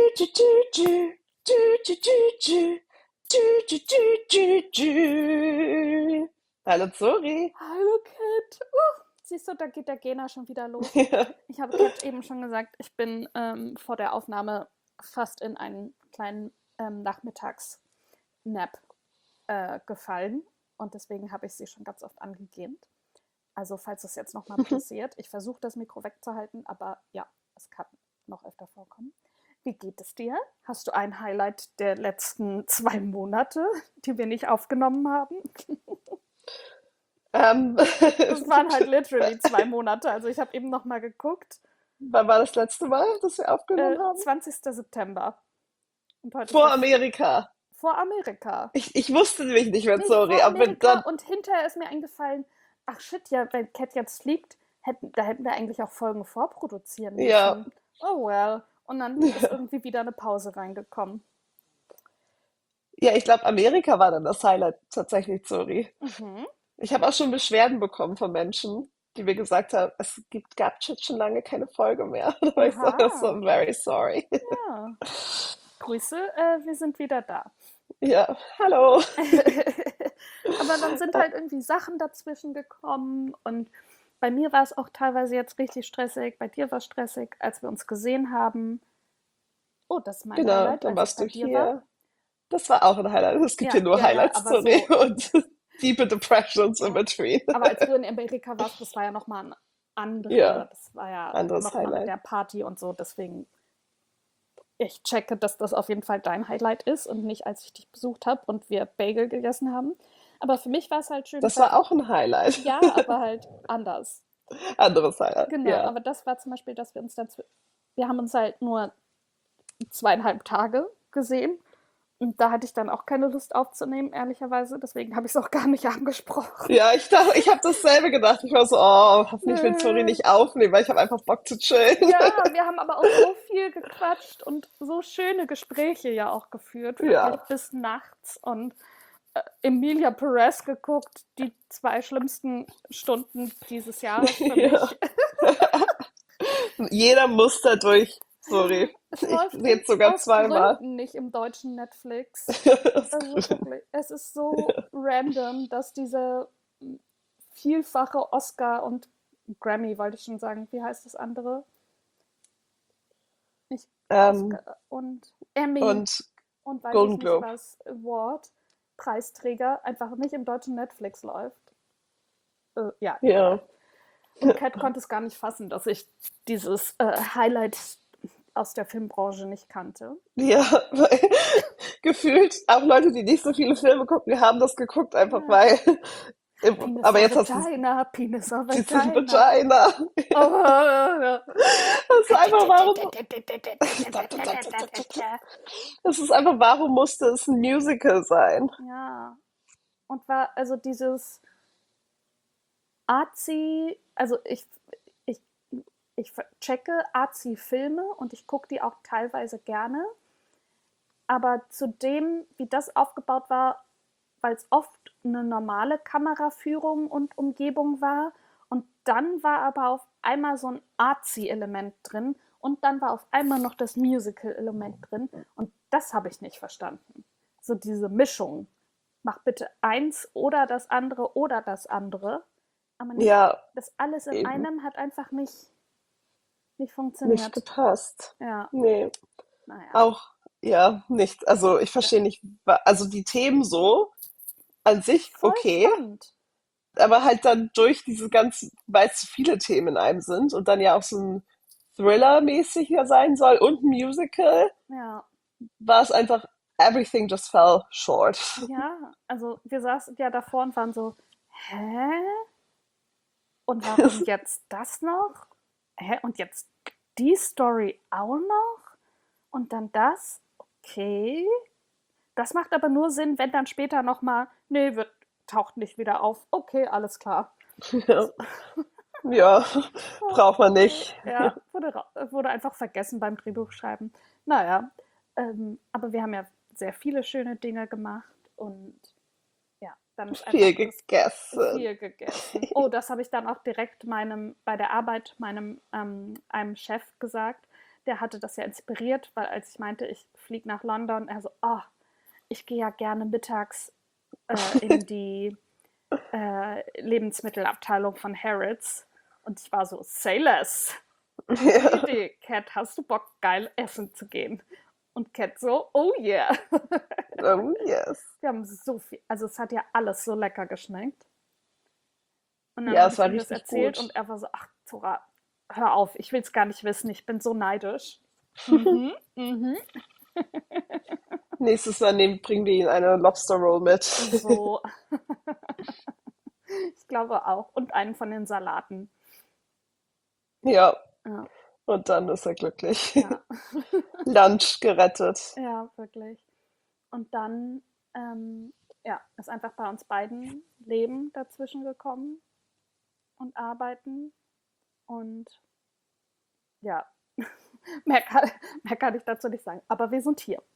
tschü, tschü, tschü, tschü, tschü, tschü, tschü, tschü, tschü, tschü. Hallo Zori. Hallo Kat. Siehst du, da geht der Gena schon wieder los. Ja. Ich habe Kat eben schon gesagt, ich bin vor der Aufnahme fast in einen kleinen Nachmittagsnap gefallen und deswegen habe ich sie schon ganz oft angegähnt. Also falls es jetzt nochmal passiert, ich versuche das Mikro wegzuhalten, aber ja, es kann noch öfter vorkommen. Wie geht es dir? Hast du ein Highlight der letzten 2 Monate, die wir nicht aufgenommen haben? Ähm, Das waren halt literally 2 Monate. Also ich habe eben noch mal geguckt. Wann war das letzte Mal, dass wir aufgenommen haben? 20. September. Und heute ist Vor der Amerika. vor Amerika. Ich wusste nämlich nicht mehr, Nee, sorry. vor Aber Amerika dann, und hinterher ist mir eingefallen, ach shit, ja, wenn Cat jetzt fliegt, da hätten wir eigentlich auch Folgen vorproduzieren ja, müssen. Oh well. Und dann ist irgendwie wieder eine Pause reingekommen. ja, ich glaube, Amerika war dann das Highlight tatsächlich, sorry. Mhm. Ich habe auch schon Beschwerden bekommen von Menschen, die mir gesagt haben, gab schon lange keine Folge mehr. Da war ich so, Aha. I'm very sorry. Ja. Grüße, wir sind wieder da. Ja, hallo. Aber dann sind halt irgendwie Sachen dazwischen gekommen und bei mir war es auch teilweise jetzt richtig stressig, bei dir war es stressig, als wir uns gesehen haben. Oh, das ist mein Genau, Highlight, dann als ich warst bei du dir war. hier. Das war auch ein Highlight. Es gibt Ja, hier nur ja, ja, Highlights, aber sorry. so, Und tiefe Depressions in ja. between. Aber als du in Amerika warst, das war ja nochmal ein Ja, das war ja anderes nochmal mit Highlight. der Party und so, deswegen ich checke, dass das auf jeden Fall dein Highlight ist und nicht, als ich dich besucht habe und wir Bagel gegessen haben. Aber für mich war es halt schön, Das weil war auch ein Highlight. ja, aber halt anders. Anderes Highlight, Genau, ja. aber das war zum Beispiel, dass wir haben uns halt nur 2,5 Tage gesehen und da hatte ich dann auch keine Lust aufzunehmen, ehrlicherweise. Deswegen habe ich es auch gar nicht angesprochen. Ja, ich dachte, ich habe dasselbe gedacht. Ich war so, oh, hoffentlich will Zori Nö. nicht aufnehmen, weil ich habe einfach Bock zu chillen. Ja, wir haben aber auch so viel gequatscht und so schöne Gespräche ja auch geführt, wirklich Ja, bis nachts und Emilia Perez geguckt, die 2 schlimmsten Stunden dieses Jahres für ja. mich. Jeder muss da durch. Sorry. Es Ich läuft sehe es sogar aus zweimal. Gründen nicht im deutschen Netflix. Aus Also Gründen. wirklich, es ist so random, dass diese vielfache Oscar und Grammy, wollte ich schon sagen, wie heißt das andere? Nicht Ähm, Oscar und Emmy und und weiß ich Golden nicht Globe. was, Award, Preisträger, einfach nicht im deutschen Netflix läuft. Ja, egal. Ja. Und Kat konnte es gar nicht fassen, dass ich dieses Highlight aus der Filmbranche nicht kannte. Ja, weil gefühlt auch Leute, die nicht so viele Filme gucken, haben das geguckt, einfach Ja. weil. Penis Aber or jetzt hast du Vagina, Penis or diese Vagina. Vagina. Oh, ja. Das ist einfach, warum. Das ist einfach, warum musste es ein Musical sein? Ja, und war also dieses Arzi, also ich, ich checke Arzi-Filme und ich gucke die auch teilweise gerne, aber zu dem, wie das aufgebaut war, weil es oft eine normale Kameraführung und Umgebung war und dann war aber auf einmal so ein Arzi-Element drin und dann war auf einmal noch das Musical-Element drin und das habe ich nicht verstanden. So diese Mischung. Mach bitte eins oder das andere, aber nicht Ja, das alles in eben. einem hat einfach nicht Nicht funktioniert. gepasst. Ja, Nee, naja. auch, ja, nicht. Also ich verstehe nicht, also die Themen so an sich Voll okay, spannend. aber halt dann durch diese ganzen, weil es so viele Themen in einem sind und dann ja auch so ein Thriller-mäßiger sein soll und ein Musical, Ja. war es einfach, everything just fell short. Ja, also wir saßen ja davor und waren so, hä? Und warum jetzt das noch? Hä? Und jetzt die Story auch noch? Und dann das? Okay. Das macht aber nur Sinn, wenn dann später nochmal, nee, taucht nicht wieder auf. Okay, alles klar. Ja, ja, braucht man Okay. nicht. Ja, wurde einfach vergessen beim Drehbuchschreiben. Naja, aber wir haben ja sehr viele schöne Dinge gemacht und ja, dann ist einfach Viel das gegessen. viel gegessen. Oh, das habe ich dann auch direkt bei der Arbeit, einem Chef gesagt. der hatte das ja inspiriert, weil als ich meinte, ich fliege nach London, er so, oh, ich gehe ja gerne mittags in die Lebensmittelabteilung von Harrods. Und ich war so, say less. Gute Ja. Idee. Cat, hast du Bock, geil essen zu gehen? Und Cat so, oh yeah. Oh, yes. Wir haben so viel, also es hat ja alles so lecker geschmeckt. Und dann Ja, habe es ich war ihm das richtig erzählt gut. und er war so, ach, Zora, hör auf, ich will es gar nicht wissen, ich bin so neidisch. Mhm, mhm. Nächstes Mal bringen wir Ihnen eine Lobster Roll mit. So, ich glaube auch. Und einen von den Salaten. Ja, Ja, und dann ist er glücklich. ja, Lunch gerettet. ja, wirklich. Und dann, ja, ist einfach bei uns beiden Leben dazwischen gekommen und Arbeiten. Und ja, mehr kann, mehr kann ich dazu nicht sagen. Aber wir sind hier.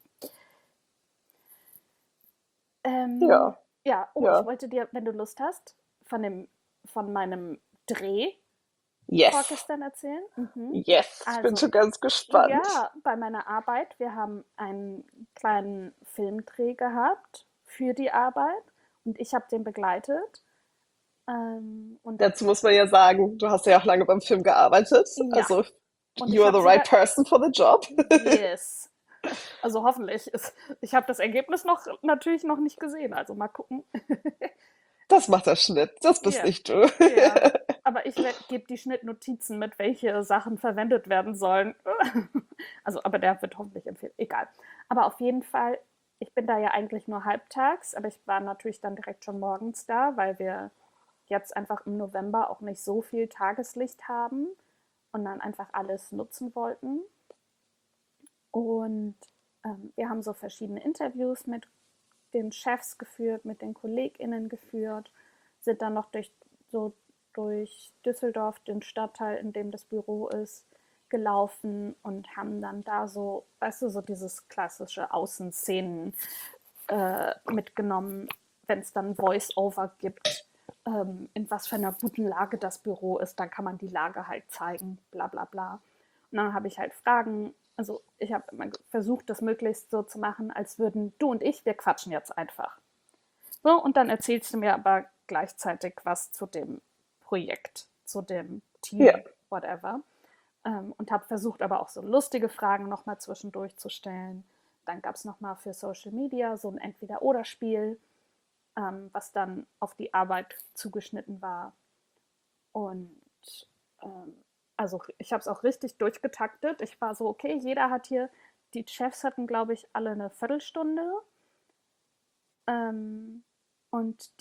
Ähm, Ja, ja, oh, ich ja. wollte dir, wenn du Lust hast, von meinem Dreh Yes. vorgestern erzählen. Mhm. Yes. Ich bin Also, schon ganz gespannt. ja, bei meiner Arbeit, wir haben einen kleinen Filmdreh gehabt für die Arbeit und ich habe den begleitet. Und Dazu muss man ja sagen, du hast ja auch lange beim Film gearbeitet. ja, Also, und you ich are habe the right sogar, person for the job. yes, also hoffentlich. Ich habe das Ergebnis noch natürlich noch nicht gesehen, also mal gucken. Das macht der Schnitt. Das bist Ja, nicht du. ja. Aber ich gebe die Schnittnotizen mit, welche Sachen verwendet werden sollen. Also, aber der wird hoffentlich empfehlen. Egal. Aber auf jeden Fall, ich bin da ja eigentlich nur halbtags, aber ich war natürlich dann direkt schon morgens da, weil wir jetzt einfach im November auch nicht so viel Tageslicht haben und dann einfach alles nutzen wollten. Und wir haben so verschiedene Interviews mit den Chefs geführt, mit den KollegInnen geführt, sind dann noch so durch Düsseldorf, den Stadtteil, in dem das Büro ist, gelaufen und haben dann da so, weißt du, so dieses klassische Außenszenen mitgenommen, wenn es dann Voice-Over gibt, in was für einer guten Lage das Büro ist, dann kann man die Lage halt zeigen, bla bla bla. Und dann habe ich halt Fragen, also ich habe immer versucht, das möglichst so zu machen, als würden du und ich, wir quatschen jetzt einfach. So, und dann erzählst du mir aber gleichzeitig was zu dem Projekt, zu dem Ja. Team, whatever. Und habe versucht, aber auch so lustige Fragen nochmal zwischendurch zu stellen. Dann gab es nochmal für Social Media so ein Entweder-Oder-Spiel, was dann auf die Arbeit zugeschnitten war. Und ähm, also ich habe es auch richtig durchgetaktet. Ich war so, okay, jeder hat hier, die Chefs hatten, glaube ich, alle eine Viertelstunde. Ähm, und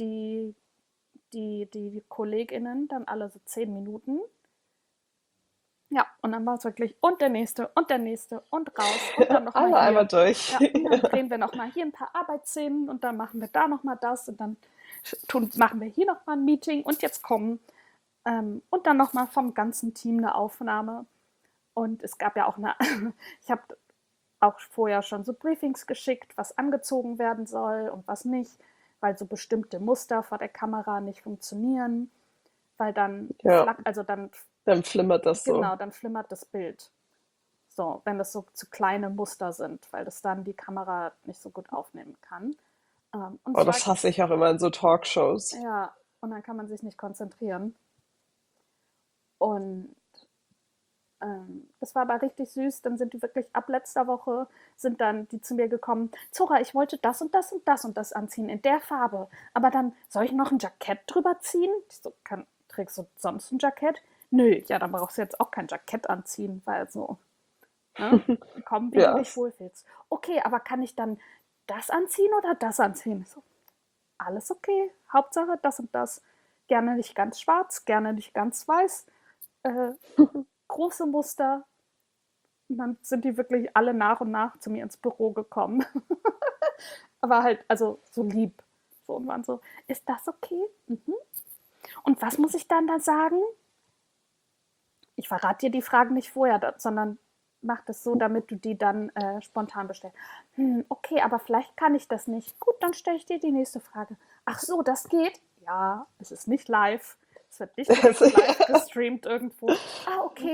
die KollegInnen dann alle so 10 Minuten. Ja, und dann war es wirklich und der nächste und raus und dann nochmal Alle einmal hier. durch. Ja, und dann drehen wir nochmal hier ein paar Arbeitsszenen und dann machen wir da nochmal das und dann machen wir hier nochmal ein Meeting und jetzt kommen. Und dann nochmal vom ganzen Team eine Aufnahme. Und es gab ja auch eine, ich habe auch vorher schon so Briefings geschickt, was angezogen werden soll und was nicht, weil so bestimmte Muster vor der Kamera nicht funktionieren, weil dann Ja, also dann, dann flimmert das so. genau, dann flimmert das Bild. So, wenn das so zu kleine Muster sind, weil das dann die Kamera nicht so gut aufnehmen kann. Und Oh, es war, das hasse ich auch immer in so Talkshows. ja, und dann kann man sich nicht konzentrieren. Und das war aber richtig süß. Dann sind die wirklich ab letzter Woche sind dann die zu mir gekommen. Zora, ich wollte das und das und das und das anziehen in der Farbe. Aber dann soll ich noch ein Jackett drüber ziehen? Ich so, trägst du sonst ein Jackett? Nö, ja, dann brauchst du jetzt auch kein Jackett anziehen, weil so, ne? Komm, wie du Ja. dich wohlfühlst. Okay, aber kann ich dann das anziehen oder das anziehen? Ich so, alles okay. Hauptsache das und das. Gerne nicht ganz schwarz, gerne nicht ganz weiß. Äh, große Muster. Und dann sind die wirklich alle nach und nach zu mir ins Büro gekommen. Aber halt, also so lieb. So und waren so, ist das okay? Mhm. Und was muss ich dann da sagen? Ich verrate dir die Fragen nicht vorher, sondern mach das so, damit du die dann spontan bestellst. Okay, aber vielleicht kann ich das nicht. Gut, dann stelle ich dir die nächste Frage. Ach so, das geht? Ja, es ist nicht live. Es wird nicht live gestreamt irgendwo. Ah, okay.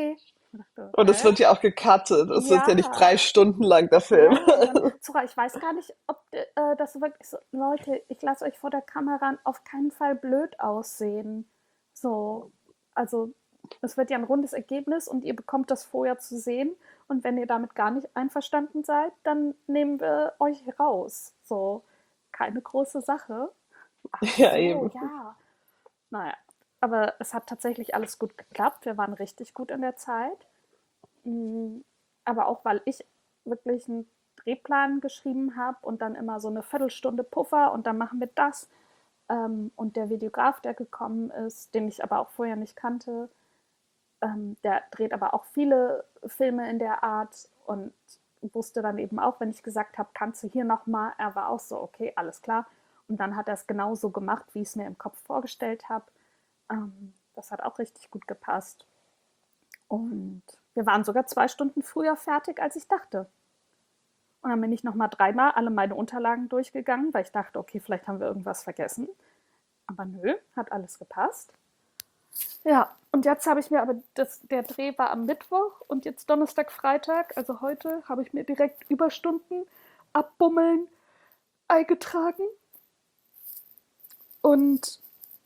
Ich dachte, Und es hä? wird ja auch gecuttet. Es ist ja nicht Ja, 3 Stunden lang der Film. ja. Und dann, Zora, ich weiß gar nicht, ob das wirklich so, Leute, ich lasse euch vor der Kamera auf keinen Fall blöd aussehen. So, also es wird ja ein rundes Ergebnis und ihr bekommt das vorher zu sehen. Und wenn ihr damit gar nicht einverstanden seid, dann nehmen wir euch raus. So, keine große Sache. Ach Ja, so, eben. ja. Naja, aber es hat tatsächlich alles gut geklappt. Wir waren richtig gut in der Zeit. Mm, Aber auch, weil ich wirklich einen Drehplan geschrieben habe und dann immer so eine Viertelstunde Puffer und dann machen wir das. Und der Videograf, der gekommen ist, den ich aber auch vorher nicht kannte, der dreht aber auch viele Filme in der Art und wusste dann eben auch, wenn ich gesagt habe, kannst du hier nochmal, er war auch so, okay, alles klar. Und dann hat er es genauso gemacht, wie ich es mir im Kopf vorgestellt habe. Das hat auch richtig gut gepasst. Und wir waren sogar 2 Stunden früher fertig, als ich dachte. Und dann bin ich nochmal dreimal alle meine Unterlagen durchgegangen, weil ich dachte, okay, vielleicht haben wir irgendwas vergessen. Aber nö, hat alles gepasst. Ja, und jetzt habe ich mir aber, der Dreh war am Mittwoch und jetzt Donnerstag, Freitag, also heute, habe ich mir direkt Überstunden abbummeln eingetragen. Und,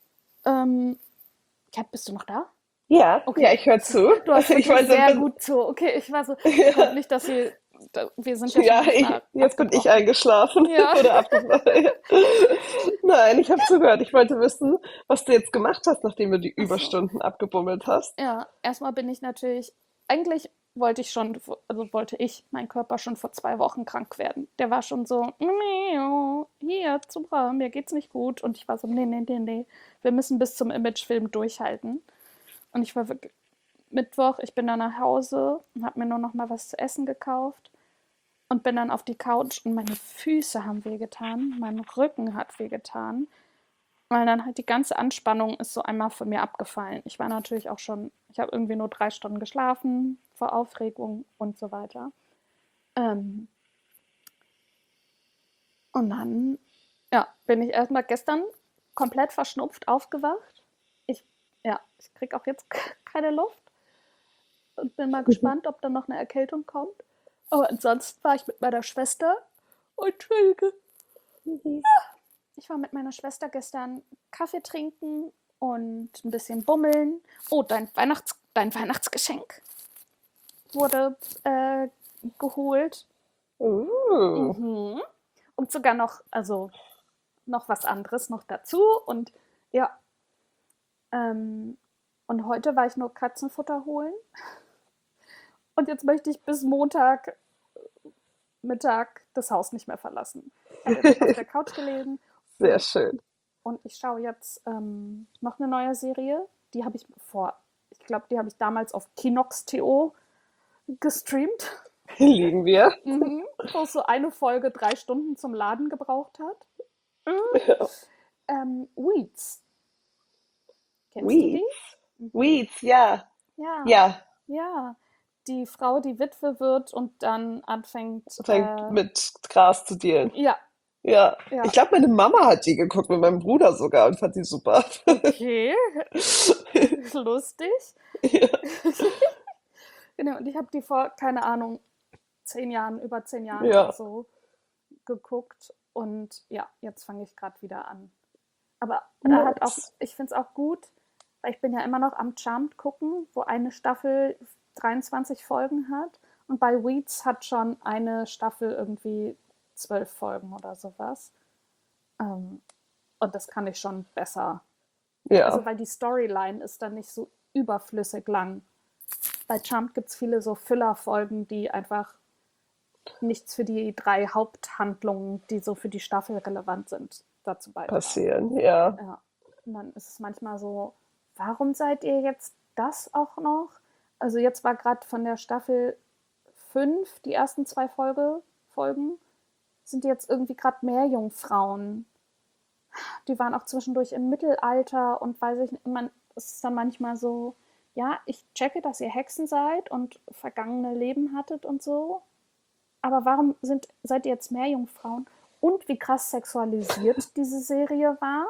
ja, bist du noch da? Ja, Okay, ja, ich höre zu. du hörst Ich wirklich wollte, sehr gut zu. Okay, ich war so, ich hoffe nicht, dass sie, wir sind ja schon ja, manchmal jetzt bin ich abgebrochen. eingeschlafen Ja. oder abgebrochen. Nein, ich habe zugehört. Ich wollte wissen, was du jetzt gemacht hast, nachdem du die Ach so. Überstunden abgebummelt hast. Ja, erstmal bin ich natürlich, eigentlich wollte ich schon, also wollte ich, mein Körper schon vor 2 Wochen krank werden. Der war schon so, "Miau, hier, Zubra, mir geht's nicht gut." Und ich war so, nee, nee, nee, nee, wir müssen bis zum Imagefilm durchhalten. Und ich war wirklich, Mittwoch, ich bin dann nach Hause und habe mir nur noch mal was zu essen gekauft und bin dann auf die Couch und meine Füße haben wehgetan, mein Rücken hat wehgetan, weil dann halt die ganze Anspannung ist so einmal von mir abgefallen. Ich war natürlich auch schon, ich habe irgendwie nur 3 Stunden geschlafen vor Aufregung und so weiter. Ähm, und dann, ja, bin ich erstmal gestern komplett verschnupft aufgewacht. Ich, ja, ich kriege auch jetzt keine Luft und bin mal gespannt, ob dann noch eine Erkältung kommt. Aber ansonsten war ich mit meiner Schwester. Entschuldige. Ich war mit meiner Schwester gestern Kaffee trinken und ein bisschen bummeln. Oh, dein Weihnachtsgeschenk wurde geholt. Uh, Mhm. Und sogar noch, also noch was anderes noch dazu. Und ja, ähm, und heute war ich nur Katzenfutter holen. Und jetzt möchte ich bis Montag Mittag das Haus nicht mehr verlassen. Ich habe jetzt auf der Couch gelegen sehr und, schön. und ich schaue jetzt noch eine neue Serie. Die habe ich ich glaube, die habe ich damals auf Kinox.to gestreamt, Lieben wir. wo es so eine Folge 3 Stunden zum Laden gebraucht hat. Weeds. Kennst du die? Weeds. Weeds, ja. Ja, Ja, ja. Die Frau, die Witwe wird und dann anfängt, fängt mit Gras zu dealen. ja, Ja, ich ja, glaube, meine Mama hat die geguckt mit meinem Bruder sogar und fand die super. okay, lustig. Ja. Genau, und ich habe die vor, keine Ahnung, 10 Jahren, über 10 Jahren oder Ja. so geguckt. Und ja, jetzt fange ich gerade wieder an. Aber da hat auch, Nice. ich finde es auch gut, weil ich bin ja immer noch am Charmed gucken, wo eine Staffel 23 Folgen hat. Und bei Weeds hat schon eine Staffel irgendwie 12 Folgen oder sowas. Ähm, und das kann ich schon besser. Also Ja, weil die Storyline ist dann nicht so überflüssig lang. Bei Charmed gibt es viele so Filler-Folgen, die einfach nichts für die 3 Haupthandlungen, die so für die Staffel relevant sind, dazu beitragen. passieren, ja. Ja. Und dann ist es manchmal so, warum seid ihr jetzt das auch noch? Also jetzt war gerade von der Staffel 5 die ersten 2 Folgen, sind jetzt irgendwie gerade mehr Jungfrauen. Die waren auch zwischendurch im Mittelalter und weiß ich nicht, es ist dann manchmal so, ja, ich checke, dass ihr Hexen seid und vergangene Leben hattet und so, aber warum seid ihr jetzt mehr Jungfrauen? Und wie krass sexualisiert diese Serie war.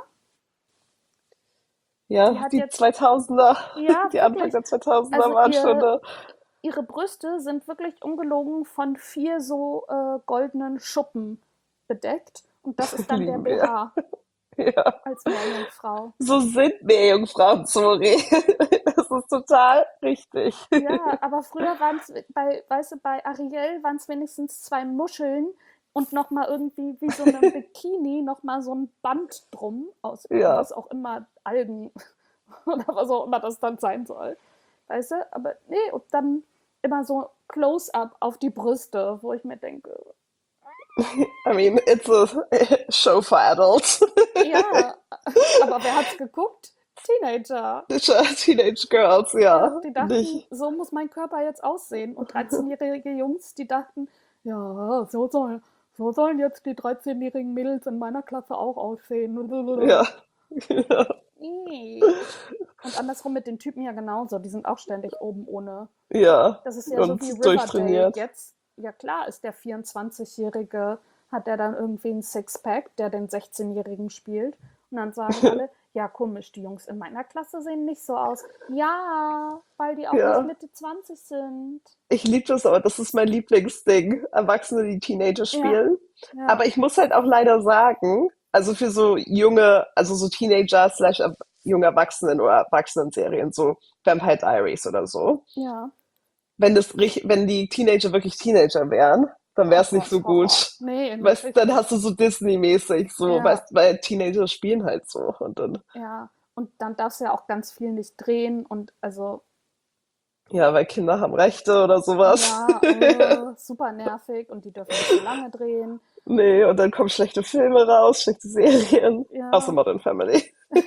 Die Ja, hat die jetzt, 2000er, ja, die Anfang wirklich, der 2000er also waren schon da. ihre Brüste sind wirklich ungelogen von 4 so goldenen Schuppen bedeckt. Und das ist dann der Lieben wir. BH Ja. als Meerjungfrau. So sind Meerjungfrauen, Zori. Das ist total richtig. Ja, aber früher waren es bei, weißt du, bei Ariel waren es wenigstens 2 Muscheln und noch mal irgendwie wie so einem Bikini noch mal so ein Band drum aus Ja, was auch immer, Algen oder was auch immer das dann sein soll. Weißt du? Aber nee, und dann immer so Close-up auf die Brüste, wo ich mir denke, I mean, it's a show for adults. ja, aber wer hat's geguckt? Teenager. Teenage girls, Ja, ja. die dachten, Nicht. so muss mein Körper jetzt aussehen. Und 13-jährige Jungs, die dachten, ja, so sollen jetzt die 13-jährigen Mädels in meiner Klasse auch aussehen. Ja. Ja. Nee. Und andersrum mit den Typen ja genauso. Die sind auch ständig oben ohne. Ja. Das ist ja so wie Und Riverdale durchtrainiert. jetzt. Ja klar ist der 24-Jährige, hat der dann irgendwie ein Sixpack, der den 16-Jährigen spielt. Und dann sagen alle, ja komisch, die Jungs in meiner Klasse sehen nicht so aus. Ja, weil die auch nicht Ja. Mitte 20 sind. Ich liebe das, aber das ist mein Lieblingsding. Erwachsene, die Teenager Ja, spielen. ja, Aber ich muss halt auch leider sagen, also für so junge, also so Teenager slash junge Erwachsenen oder Erwachsenen-Serien, so Vampire Diaries oder so, ja. wenn die Teenager wirklich Teenager wären, dann wäre Oh es nicht Gott, so Horror. gut. Nee, Weißt, natürlich dann hast nicht. du so Disney-mäßig, so, Ja, weißt, weil Teenager spielen halt so. Und dann, ja. Und dann darfst du ja auch ganz viel nicht drehen und also ja, weil Kinder haben Rechte oder sowas. ja, super nervig und die dürfen nicht so lange drehen. Nee, und dann kommen schlechte Filme raus, schlechte Serien. Außer Ja, Modern Family.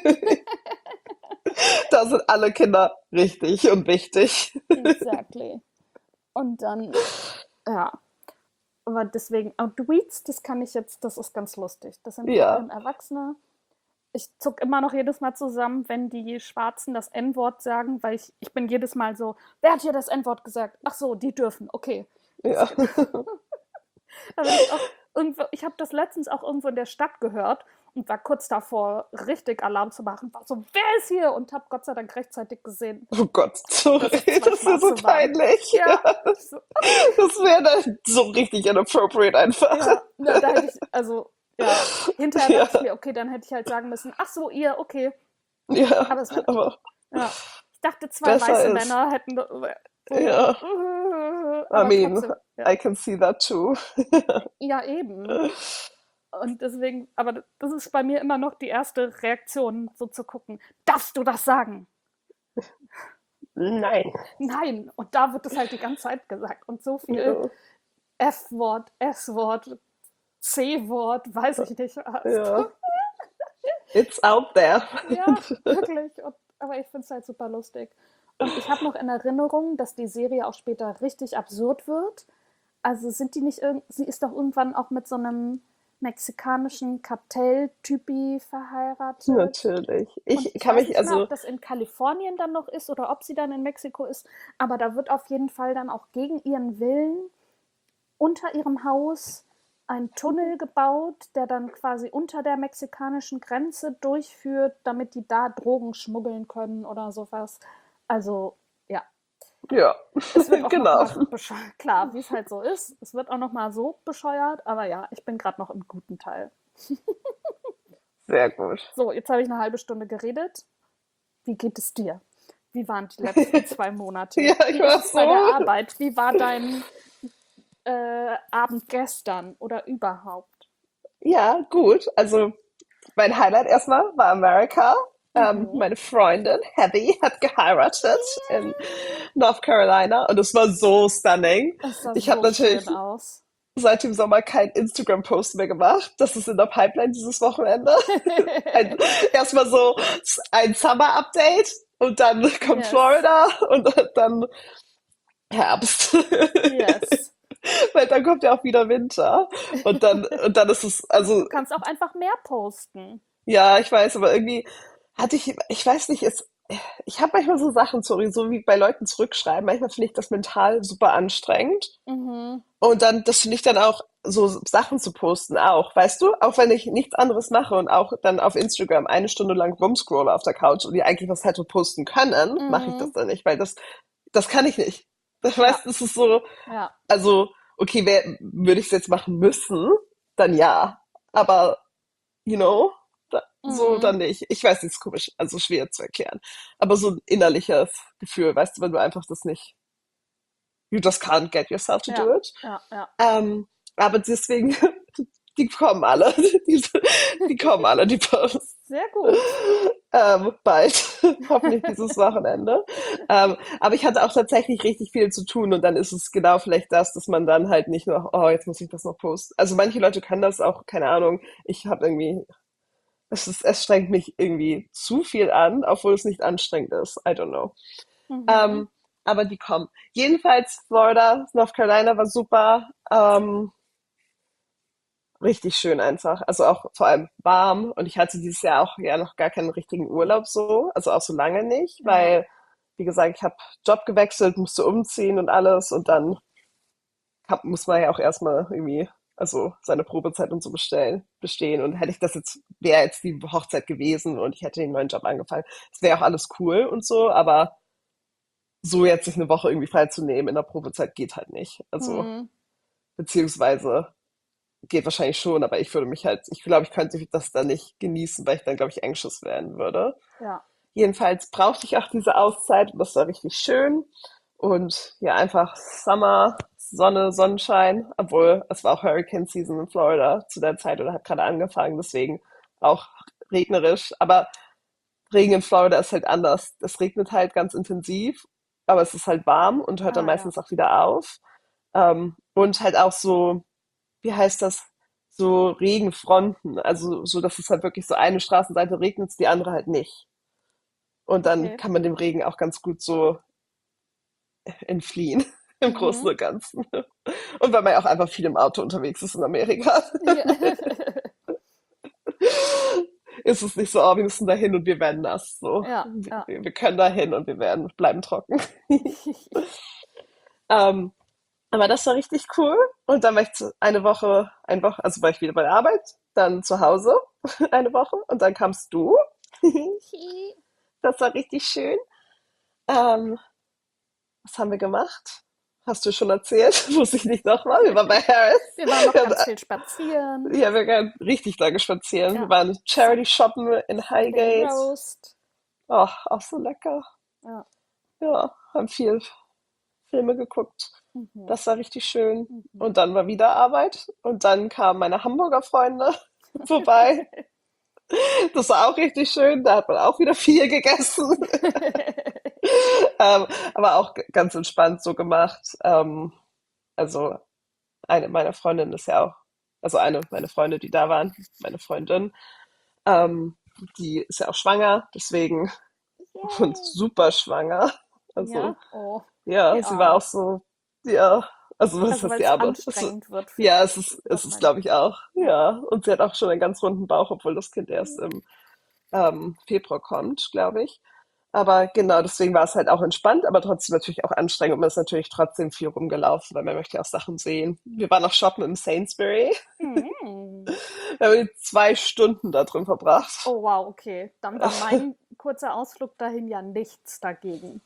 Da sind alle Kinder richtig und wichtig. exactly. Und dann, ja, aber deswegen, Tweets, das kann ich jetzt, das ist ganz lustig. Das sind vor Ja, allem Erwachsene. Ich zuck immer noch jedes Mal zusammen, wenn die Schwarzen das N-Wort sagen, weil ich bin jedes Mal so, wer hat hier das N-Wort gesagt? Ach so, die dürfen, okay. ja. Da bin ich auch irgendwo, ich habe das letztens auch irgendwo in der Stadt gehört und war kurz davor, richtig Alarm zu machen. War so, wer ist hier? Und habe Gott sei Dank rechtzeitig gesehen, Oh Gott, sorry, dass es 2 das wäre so Schwarze waren. peinlich. Ja, so, Das wäre dann so richtig inappropriate einfach. ja, na, da hätte ich, also, ja, hinterher Ja, dachte ich mir, okay, dann hätte ich halt sagen müssen, ach so, ihr, okay. ja, Aber es war, aber ja, ich dachte, 2 besser weiße ist. Männer hätten so, Ja, I aber mean, trotzdem, ja, I can see that too. ja, eben. Und deswegen, aber das ist bei mir immer noch die erste Reaktion, so zu gucken, darfst du das sagen? Nein. Nein. Und da wird es halt die ganze Zeit gesagt. Und so viel Ja, F-Wort, S-Wort, C-Wort, weiß ich nicht was. ja. It's out there. Ja, wirklich. Und, aber ich finde es halt super lustig. Und ich habe noch in Erinnerung, dass die Serie auch später richtig absurd wird. Also sind die nicht sie ist doch irgendwann auch mit so einem mexikanischen Kartelltypi verheiratet. Natürlich. Und Ich ich kann weiß mich, nicht mehr, also, ob das in Kalifornien dann noch ist oder ob sie dann in Mexiko ist. Aber da wird auf jeden Fall dann auch gegen ihren Willen unter ihrem Haus ein Tunnel gebaut, der dann quasi unter der mexikanischen Grenze durchführt, damit die da Drogen schmuggeln können oder sowas. Also, ja, ja, es wird auch noch genau. mal bescheuert. Klar, wie es halt so ist. Es wird auch noch mal so bescheuert, aber ja, ich bin gerade noch im guten Teil. Sehr gut. So, jetzt habe ich eine halbe Stunde geredet. Wie geht es dir? Wie waren die letzten 2 Monate? Ja, ich Wie ist war es bei der so. Arbeit? Wie war dein Abend gestern oder überhaupt? Ja, gut. Also, mein Highlight erstmal war Amerika. Mhm. Meine Freundin Heathy hat geheiratet in North Carolina und es war so stunning. Es sah Ich habe so schön natürlich aus. seit dem Sommer kein Instagram-Post mehr gemacht. Das ist in der Pipeline dieses Wochenende. Ein, erstmal so ein Summer-Update und dann kommt Yes, Florida und dann Herbst. yes. Weil dann kommt ja auch wieder Winter. Und dann ist es, Du also, kannst auch einfach mehr posten. ja, ich weiß, aber irgendwie ich weiß nicht, ich habe manchmal so Sachen, sorry, so wie bei Leuten zurückschreiben, manchmal finde ich das mental super anstrengend. Mhm. Und dann, das finde ich dann auch, so Sachen zu posten auch, weißt du? Auch wenn ich nichts anderes mache und auch dann auf Instagram 1 Stunde lang rumscrolle auf der Couch und die eigentlich was hätte posten können, mache ich das Mhm. dann nicht, weil das kann ich nicht. Ich Ja, weiß, das ist so, ja. also, okay, würde ich es jetzt machen müssen, dann ja. Aber, you know, so Mhm. dann nicht. Ich weiß, das ist komisch, also schwer zu erklären. Aber so ein innerliches Gefühl, weißt du, wenn du einfach das nicht, you just can't get yourself to Ja, do it. ja, ja. Aber deswegen, die kommen alle, die, die kommen alle, die Posts. Sehr gut. Bald, hoffentlich dieses Wochenende. Aber ich hatte auch tatsächlich richtig viel zu tun und dann ist es genau vielleicht das, dass man dann halt nicht nur, oh, jetzt muss ich das noch posten. Also manche Leute können das auch, keine Ahnung. Ich habe irgendwie, es strengt mich irgendwie zu viel an, obwohl es nicht anstrengend ist. I don't know. Mhm. Ähm, aber die kommen. Jedenfalls Florida, North Carolina war super. Richtig schön einfach. Also auch vor allem warm. Und ich hatte dieses Jahr auch ja noch gar keinen richtigen Urlaub so. Also auch so lange nicht, Ja. weil, wie gesagt, ich habe Job gewechselt, musste umziehen und alles. Und dann muss man ja auch erstmal irgendwie, also seine Probezeit und so bestehen. Und hätte ich das jetzt, wäre jetzt die Hochzeit gewesen und ich hätte den neuen Job angefangen. Es wäre auch alles cool und so, aber so jetzt sich eine Woche irgendwie freizunehmen in der Probezeit geht halt nicht. Also, Mhm. beziehungsweise geht wahrscheinlich schon, aber ich würde mich halt, ich glaube, ich könnte das dann nicht genießen, weil ich dann, glaube ich, anxious werden würde. Ja. Jedenfalls brauchte ich auch diese Auszeit und das war richtig schön. Und ja, einfach Summer, Sonne, Sonnenschein, obwohl es war auch Hurricane Season in Florida zu der Zeit oder hat gerade angefangen, deswegen auch regnerisch. Aber Regen in Florida ist halt anders. Es regnet halt ganz intensiv, aber es ist halt warm und hört dann Ah, ja. meistens auch wieder auf. Und halt auch so, wie heißt das, so Regenfronten. Also so, dass es halt wirklich so eine Straßenseite regnet, die andere halt nicht. Und dann Okay. kann man dem Regen auch ganz gut so entfliehen im Großen Mhm. und Ganzen. Und weil man ja auch einfach viel im Auto unterwegs ist in Amerika, Ja. ist es nicht so, oh, wir müssen da hin und wir werden nass. So, Ja, ja. wir können da hin und wir bleiben trocken. Ähm, aber das war richtig cool. Und dann war ich eine Woche, also war ich wieder bei der Arbeit, dann zu Hause eine Woche und dann kamst du. Das war richtig schön. Ähm, was haben wir gemacht? Hast du schon erzählt? Muss ich nicht nochmal? Wir waren bei Harris. Wir waren noch Wir haben, ganz viel spazieren. ja, wir waren richtig lange spazieren. Wir Ja. waren Sun Charity shoppen in Sunday Highgate. Roast. Oh, auch so lecker. Ja. Ja, haben viel Filme geguckt. Mhm. Das war richtig schön. Mhm. Und dann war wieder Arbeit. Und dann kamen meine Hamburger Freunde vorbei. Das war auch richtig schön. Da hat man auch wieder viel gegessen. Aber auch ganz entspannt so gemacht. Also eine meiner Freundinnen ist ja auch, also eine meiner Freunde, die da waren, meine Freundin, ähm, die ist ja auch schwanger, deswegen und Yay. super schwanger. Also Ja, oh, ja, die sie war Arme. auch so, ja, also was Also heißt weil die es Arme? anstrengend wird für Ja, dich es ist, wahrscheinlich. glaube ich, auch. Ja. Ja. Und sie hat auch schon einen ganz runden Bauch, obwohl das Kind erst Mhm. im Februar kommt, glaube ich. Aber genau, deswegen war es halt auch entspannt, aber trotzdem natürlich auch anstrengend und man ist natürlich trotzdem viel rumgelaufen, weil man möchte ja auch Sachen sehen. Wir waren auch shoppen im Sainsbury. Mhm. Wir haben 2 Stunden da drin verbracht. Oh wow, okay. Dann war mein kurzer Ausflug dahin ja nichts dagegen.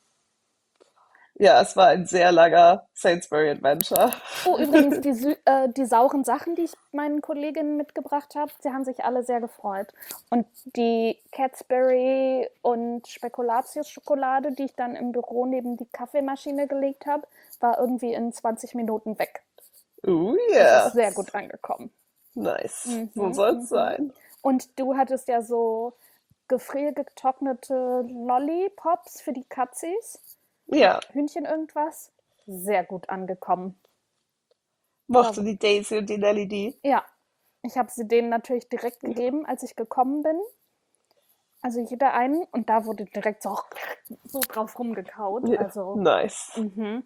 Ja, es war ein sehr langer Sainsbury Adventure. Oh, übrigens, die sauren Sachen, die ich meinen Kolleginnen mitgebracht habe, sie haben sich alle sehr gefreut. Und die Cadbury und Spekulatius-Schokolade, die ich dann im Büro neben die Kaffeemaschine gelegt habe, war irgendwie in 20 Minuten weg. Oh Es ist yeah. sehr gut angekommen. Nice. So Mhm, soll's mhm. sein. Und du hattest ja so gefriergetrocknete Lollipops für die Katzis mit Ja. Hühnchen irgendwas. Sehr gut angekommen. Mochte War die Daisy und die Nelly die. Ja, ich habe sie denen natürlich direkt gegeben, als ich gekommen bin. Also jeder einen und da wurde direkt so drauf rumgekaut. Ja. Also, Nice. mhm,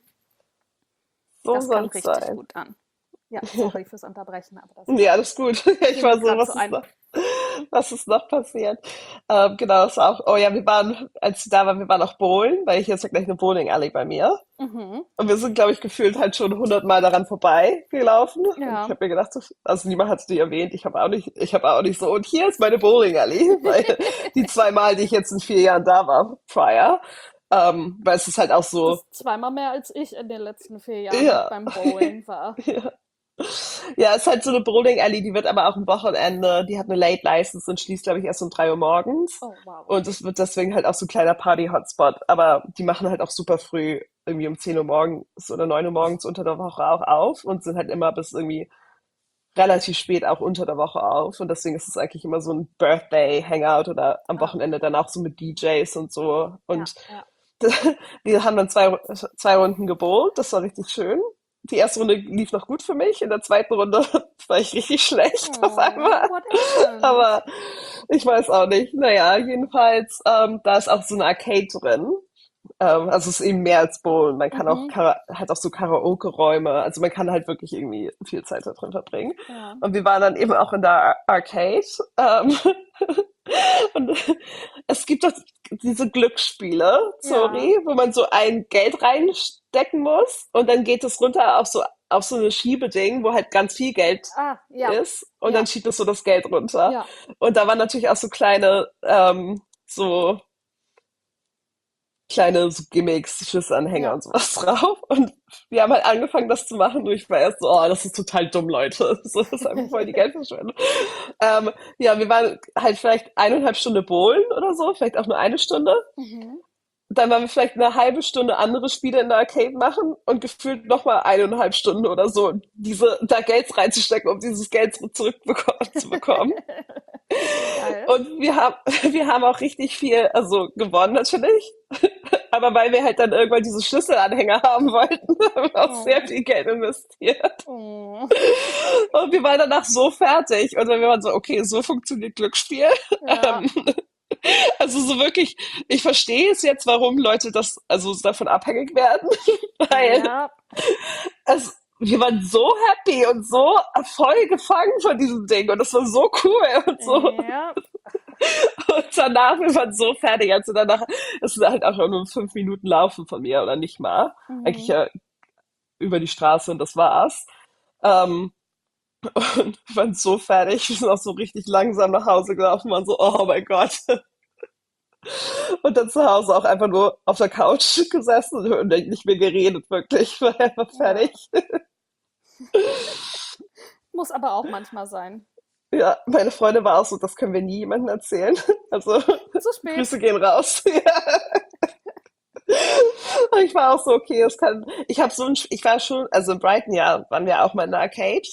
So das kam soll's richtig sein. gut an. Ja, sorry fürs Unterbrechen, aber das Ja, alles gut. Ich fiel mir war so, gerade so ein. was ist noch passiert? Genau, das war auch, oh ja, wir waren, als sie da waren, wir waren auch bowlen, weil ich jetzt ja gleich eine Bowling Alley bei mir. Mhm, Und wir sind, glaube ich, gefühlt halt schon 100 Mal daran vorbei gelaufen. Und ich ja. habe mir gedacht, also niemand hat es dir erwähnt, ich habe auch nicht so, und hier ist meine Bowling Alley, weil die 2 Mal, die ich jetzt in 4 Jahren da war, prior, Weil es ist halt auch Das so, ist zweimal mehr als ich in den letzten 4 Jahren ja, beim Bowling war. ja. Ja, es ist halt so eine Bowling Alley, die wird aber auch am Wochenende, die hat eine Late License und schließt, glaube ich, erst um 3 Uhr morgens. Oh, wow, Und okay. es wird deswegen halt auch so ein kleiner Party-Hotspot. Aber die machen halt auch super früh, irgendwie um 10 Uhr morgens oder 9 Uhr morgens unter der Woche auch auf und sind halt immer bis irgendwie relativ spät auch unter der Woche auf. Und deswegen ist es eigentlich immer so ein Birthday-Hangout oder am Ah, Wochenende dann auch so mit DJs und so. ja, Und ja. wir haben dann zwei Runden gebowlt, das war richtig schön. Die erste Runde lief noch gut für mich, in der zweiten Runde war ich richtig schlecht auf Oh, einmal. what happened? Aber ich weiß auch nicht. Naja, jedenfalls, da ist auch so eine Arcade drin. Also es ist eben mehr als Bowlen. Man kann auch Mhm, halt auch so Karaoke-Räume. Also man kann halt wirklich irgendwie viel Zeit da drin verbringen. ja, Und wir waren dann eben auch in der Arcade. Und es gibt doch diese Glücksspiele, ja. sorry, wo man so ein Geld reinstecken muss und dann geht es runter auf so eine Schiebeding, wo halt ganz viel Geld Ah, ja, ist und ja, dann schiebt es so das Geld runter. ja. Und da waren natürlich auch so kleine so Gimmicks, Schlüsselanhänger Ja. und sowas drauf. Und wir haben halt angefangen, das zu machen. Und ich war erst so, oh, das ist total dumm, Leute. So, das ist einfach voll die Geldverschwendung. Ähm, ja, wir waren halt vielleicht 1,5 Stunden bowlen oder so, vielleicht auch nur eine Stunde. Mhm. Dann waren wir vielleicht eine halbe Stunde andere Spiele in der Arcade machen und gefühlt nochmal 1,5 Stunden oder so, da Geld reinzustecken, um dieses Geld zu bekommen. Geil. Und wir haben auch richtig viel, also gewonnen natürlich. Aber weil wir halt dann irgendwann diese Schlüsselanhänger haben wollten, haben wir auch sehr Oh. viel Geld investiert. Oh. Und wir waren danach so fertig. Und dann wir waren so, okay, so funktioniert Glücksspiel. Ja, Ähm, also so wirklich, ich verstehe es jetzt, warum Leute also davon abhängig werden. Weil ja, wir waren so happy und so voll gefangen von diesem Ding. Und das war so cool und so. ja. Und danach, wir waren so fertig. Also danach, es ist halt auch nur 5 Minuten Laufen von mir oder nicht mal. Eigentlich Mhm. ja über die Straße und das war's. Ähm, und wir waren so fertig. Wir sind auch so richtig langsam nach Hause gelaufen, waren so, oh mein Gott. Und dann zu Hause auch einfach nur auf der Couch gesessen und nicht mehr geredet, wirklich. War einfach Ja. fertig. Muss aber auch manchmal sein. Ja, meine Freundin war auch so, das können wir nie jemandem erzählen. Also, Zu spät. Grüße gehen raus. Ja. Und ich war auch so, okay, ich war schon, also in Brighton, ja, waren wir auch mal in der Arcade.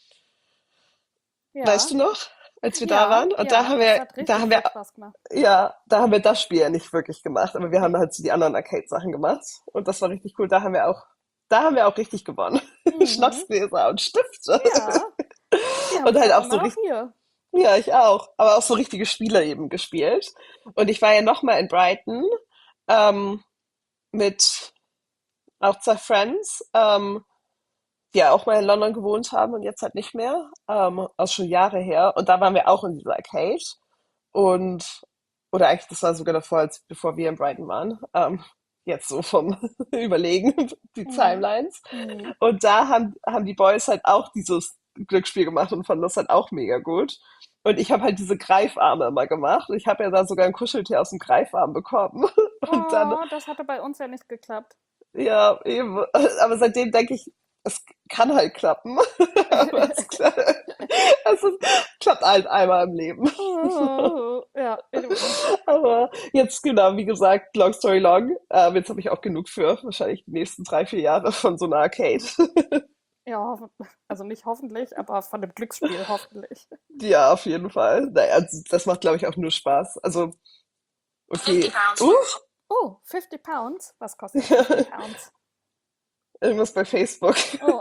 Weißt Ja, du noch, als wir da ja, waren? Und ja. Das hat richtig viel Spaß gemacht. ja, da haben wir das Spiel ja nicht wirklich gemacht, aber wir haben halt so die anderen Arcade-Sachen gemacht. Und das war richtig cool. Da haben wir auch richtig gewonnen. Mhm. Schnapsgläser und Stifte. Ja, die habe Und ich halt auch auch immer so noch richtig, hier. ja, ich auch, aber auch so richtige Spiele eben gespielt. Und ich war ja noch mal in Brighton, ähm, mit auch zwei Friends, die ja auch mal in London gewohnt haben und jetzt halt nicht mehr, auch schon Jahre her. Und da waren wir auch in dieser Arcade. Und, oder eigentlich, das war sogar davor, bevor wir in Brighton waren. Jetzt so vom Überlegen, die Mhm. Timelines. Mhm. Und da haben die Boys halt auch dieses Glücksspiel gemacht und fanden das halt auch mega gut. Und ich habe halt diese Greifarme immer gemacht. Ich habe ja da sogar ein Kuscheltier aus dem Greifarm bekommen. Und dann Oh, das hatte bei uns ja nicht geklappt. ja, eben. Aber seitdem denke ich, es kann halt klappen. Aber klappt halt einmal im Leben. Oh, ja, eben. Aber jetzt, genau, wie gesagt, long story long. Jetzt habe ich auch genug für wahrscheinlich die nächsten 3, 4 Jahre von so einer Arcade. Ja, also nicht hoffentlich, aber von dem Glücksspiel hoffentlich. Ja, auf jeden Fall. Naja, also das macht, glaube ich, auch nur Spaß. Also, okay. Oh, 50 Pounds? Was kostet 50 Pounds? Irgendwas bei Facebook. Oh,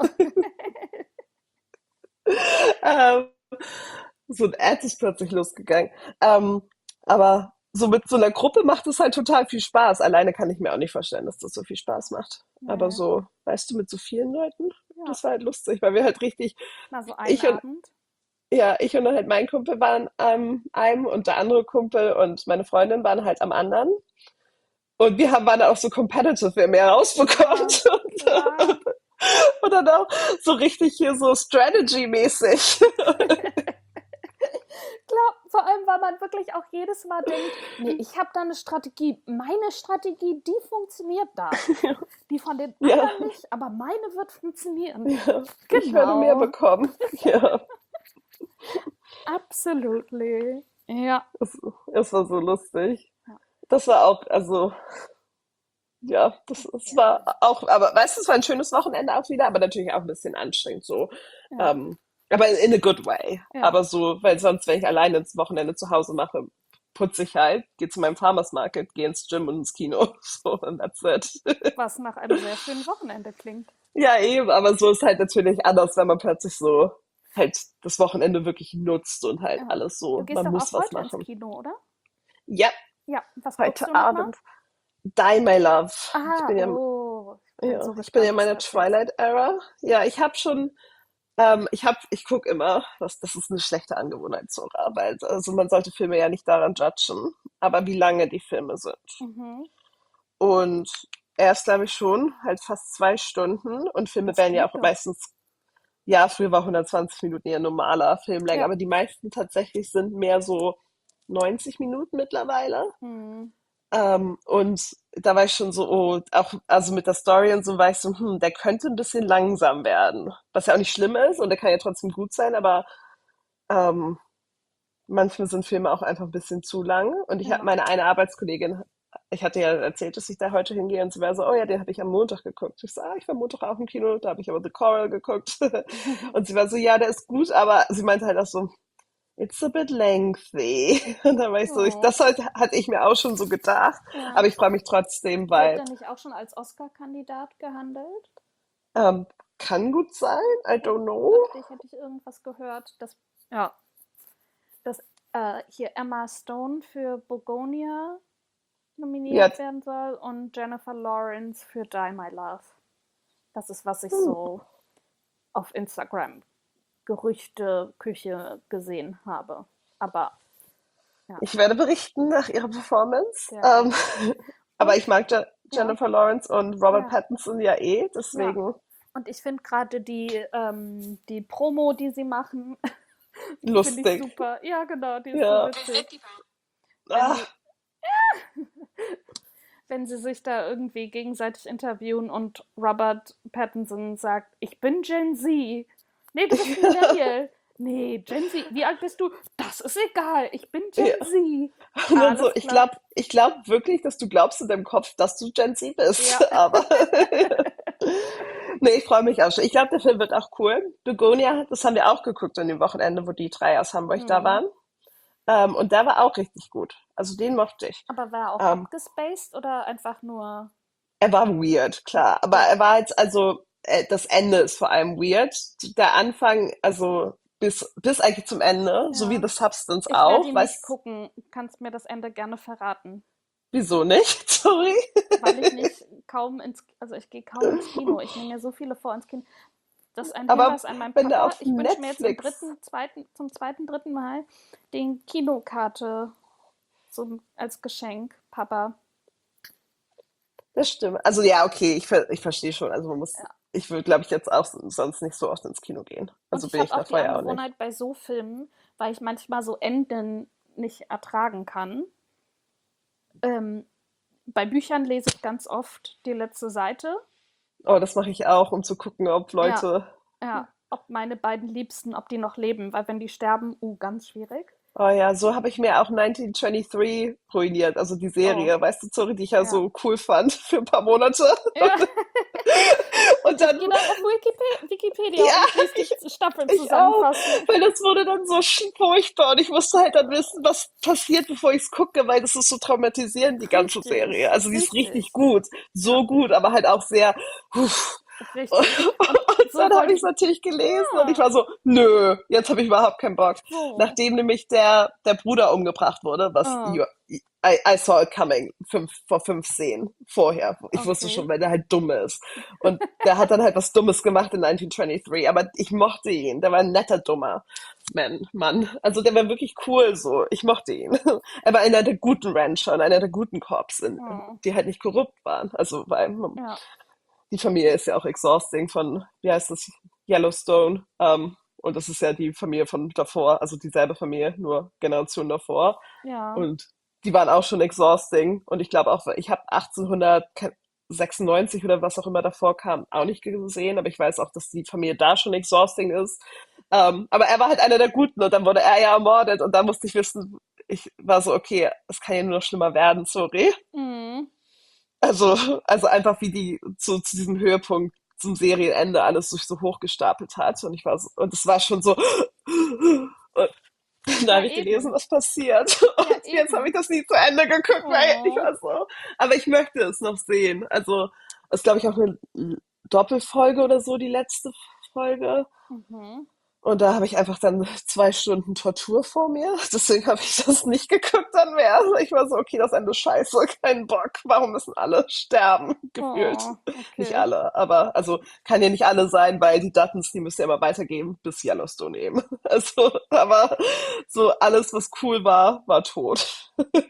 ähm, so ein Ad ist plötzlich losgegangen. Ähm, aber so mit so einer Gruppe macht es halt total viel Spaß. Alleine kann ich mir auch nicht vorstellen, dass das so viel Spaß macht. Aber nee. so, weißt du, mit so vielen Leuten, Ja, das war halt lustig, weil wir halt richtig, mal so einen ich und, Abend. ich und dann halt mein Kumpel waren am einem und der andere Kumpel und meine Freundin waren halt am anderen. Und waren auch so competitive, wer mehr Ja, rausbekommt. ja. Und dann auch so richtig hier so Strategy-mäßig. Klar, vor allem, weil man wirklich auch jedes Mal denkt, nee, ich habe da eine Strategie. Meine Strategie, die funktioniert da. Die von den Ja, anderen nicht, aber meine wird funktionieren. ja, ich werde mehr Genau. bekommen. Ja, Absolutely. Ja. es war so lustig. Ja. Das war auch, also, ja, das Ja. war auch, aber weißt du, es war ein schönes Wochenende auch wieder, aber natürlich auch ein bisschen anstrengend so. Ja. Ähm, aber in a good way. Ja. Aber so, weil sonst, wenn ich alleine das Wochenende zu Hause mache, putze ich halt, gehe zu meinem Farmers Market, gehe ins Gym und ins Kino. So, and that's it. Was nach einem sehr schönen Wochenende klingt. Ja, eben, aber so ist halt natürlich anders, wenn man plötzlich so halt das Wochenende wirklich nutzt und halt Ja. alles Du so, gehst man doch muss auch was heute ins machen. Kino, oder? Ja, Ja. Was guckst du heute nochmal? Abend. Die My Love. Ah, oh, ich bin so Ich bin ja in gespannt, was du meiner erzählst. Twilight Era. Ja, ich habe schon, ich gucke immer, das ist eine schlechte Angewohnheit, Zora, weil also man sollte Filme ja nicht daran judgen, aber wie lange die Filme sind. Mhm. Und er ist, glaube ich, schon halt fast 2 Stunden und Filme Das werden ja geht auch doch. meistens, ja, früher war 120 Minuten ja normaler Filmlänge, Ja. aber die meisten tatsächlich sind mehr so 90 Minuten mittlerweile. Hm. Und da war ich schon so, oh, auch, also mit der Story und so war ich so, der könnte ein bisschen langsam werden. Was ja auch nicht schlimm ist und der kann ja trotzdem gut sein, aber ähm, manchmal sind Filme auch einfach ein bisschen zu lang. Und ich habe Ja. meine eine Arbeitskollegin, ich hatte ja erzählt, dass ich da heute hingehe und sie war so, oh ja, den habe ich am Montag geguckt. Ich so, ich war Montag auch im Kino, da habe ich aber The Coral geguckt. Und sie war so, ja, der ist gut, aber sie meinte halt auch so, it's a bit lengthy. Und dann war ich so, Oh. das hatte ich mir auch schon so gedacht, aber Ja. ich freue mich trotzdem, Wird weil er nicht auch schon als Oscar-Kandidat gehandelt? ähm, kann gut sein, I don't know. Dachte ich, hätte ich irgendwas gehört, dass, ja, dass hier Emma Stone für Begonia Ja, nominiert werden soll und Jennifer Lawrence für Die My Love. Das ist, was ich hm. so auf Instagram Gerüchte Küche gesehen habe. Aber ja, Ich werde berichten nach ihrer Performance. sehr gut. Aber Und ich mag ja, Jennifer Lawrence und Robert ja, Pattinson ja eh, ja. deswegen Und ich finde gerade die Promo, die sie machen, finde ich lustig. super. Ja, genau, die ist so Ja. witzig. Wenn Ah, die, wenn sie sich da irgendwie gegenseitig interviewen und Robert Pattinson sagt, ich bin Gen Z. Nee, du bist Millennial. Nee, Gen Z. Wie alt bist du? Das ist egal. Ich bin Gen ja. Z. Und dann so, Alles klar. ich glaub wirklich, dass du glaubst in deinem Kopf, dass du Gen Z Ja. bist. Aber nee, ich freue mich auch schon. Ich glaube, der Film wird auch cool. Begonia, das haben wir auch geguckt an dem Wochenende, wo die drei aus Hamburg da Hm. waren. Und der war auch richtig gut. Also den mochte ich. Aber war er auch Ähm, abgespaced oder einfach nur. Er war weird, klar. Aber Ja. er war jetzt, also, das Ende ist vor allem weird. Der Anfang, also bis eigentlich zum Ende, so wie Ja. The Substance Ich werde auch. ihn nicht Weißt gucken. Kannst mir das Ende gerne verraten. wieso nicht? Sorry. Weil ich nicht kaum ins, also ich gehe kaum ins Kino. Ich nehme mir so viele vor ins Kino. Das ist ein Aber Hinweis an meinen wenn der Papa. auf Ich wünsche mir jetzt Netflix, zum zweiten, dritten Mal den Kinokarte als Geschenk, Papa. das stimmt. Also ja, okay, ich verstehe schon. Also Ja. ich würde, glaube ich, jetzt auch sonst nicht so oft ins Kino gehen. Und Also ich bin habe ich auch die davor ja auch nicht. Angewohnheit bei so Filmen, weil ich manchmal so Enden nicht ertragen kann. Ähm, bei Büchern lese ich ganz oft die letzte Seite. Oh, das mache ich auch, um zu gucken, ob Ja, Leute. ja, ob meine beiden Liebsten, ob die noch leben, weil wenn die sterben, ganz schwierig. Oh ja, so habe ich mir auch 1923 ruiniert, also die Oh, Serie, weißt du, Zori, die ich ja ja. so cool fand für ein paar Monate. Ja, Und ich dann, gehe dann auf Wikipedia ja, und lese die ich, ich auch, Staffelzusammenfassung. weil das wurde dann so furchtbar und ich musste halt dann wissen, was passiert, bevor ich es gucke, weil das ist so traumatisierend, die ganze Serie. Richtig, Also die ist richtig richtig. gut, Ja, so gut, aber halt auch sehr, uff. richtig. Und Und so dann habe wollte ich es ich. natürlich gelesen und ich Ja, war so, nö, jetzt habe ich überhaupt keinen Bock. so. Nachdem nämlich der Bruder umgebracht wurde, was Ah, I saw it coming vor 5 Szenen vorher. Ich wusste okay. schon, weil der halt dumm ist. Und der hat dann halt was Dummes gemacht in 1923, aber ich mochte ihn. Der war ein netter, dummer Mann. Also der war wirklich cool so. Ich mochte ihn. Er war einer der guten Rancher und einer der guten Cops, Oh, die halt nicht korrupt waren. Also weil ja. die Familie ist ja auch exhausting von, wie heißt das, Yellowstone. Und das ist ja die Familie von davor, also dieselbe Familie, nur Generation davor. Ja. Und die waren auch schon exhausting. Und ich glaube auch, ich habe 1896 oder was auch immer davor kam, auch nicht gesehen, aber ich weiß auch, dass die Familie da schon exhausting ist. Aber er war halt einer der Guten und dann wurde er ja ermordet und da musste ich wissen, ich war so, okay, es kann ja nur noch schlimmer werden, sorry. Mhm. Also einfach wie die zu diesem Höhepunkt zum Serienende alles sich so hochgestapelt hat und ich war so, und es war schon so und da Ja, habe ich gelesen, eben. was passiert Ja, und jetzt habe ich eben. das nie zu Ende geguckt, weil ich Oh. war so, aber ich möchte es noch sehen. Also es ist glaube ich auch eine Doppelfolge oder so, die letzte Folge. Mhm. Und da habe ich einfach dann 2 Stunden Tortur vor mir. Deswegen habe ich das nicht geguckt dann mehr. Also ich war so, okay, das Ende ist scheiße, kein Bock. Warum müssen alle sterben? Gefühlt. Oh, Nicht okay. alle, aber also kann ja nicht alle sein, weil die Duttons, die müssen ja immer weitergeben bis Yellowstone eben. Also, aber so alles, was cool war, war tot.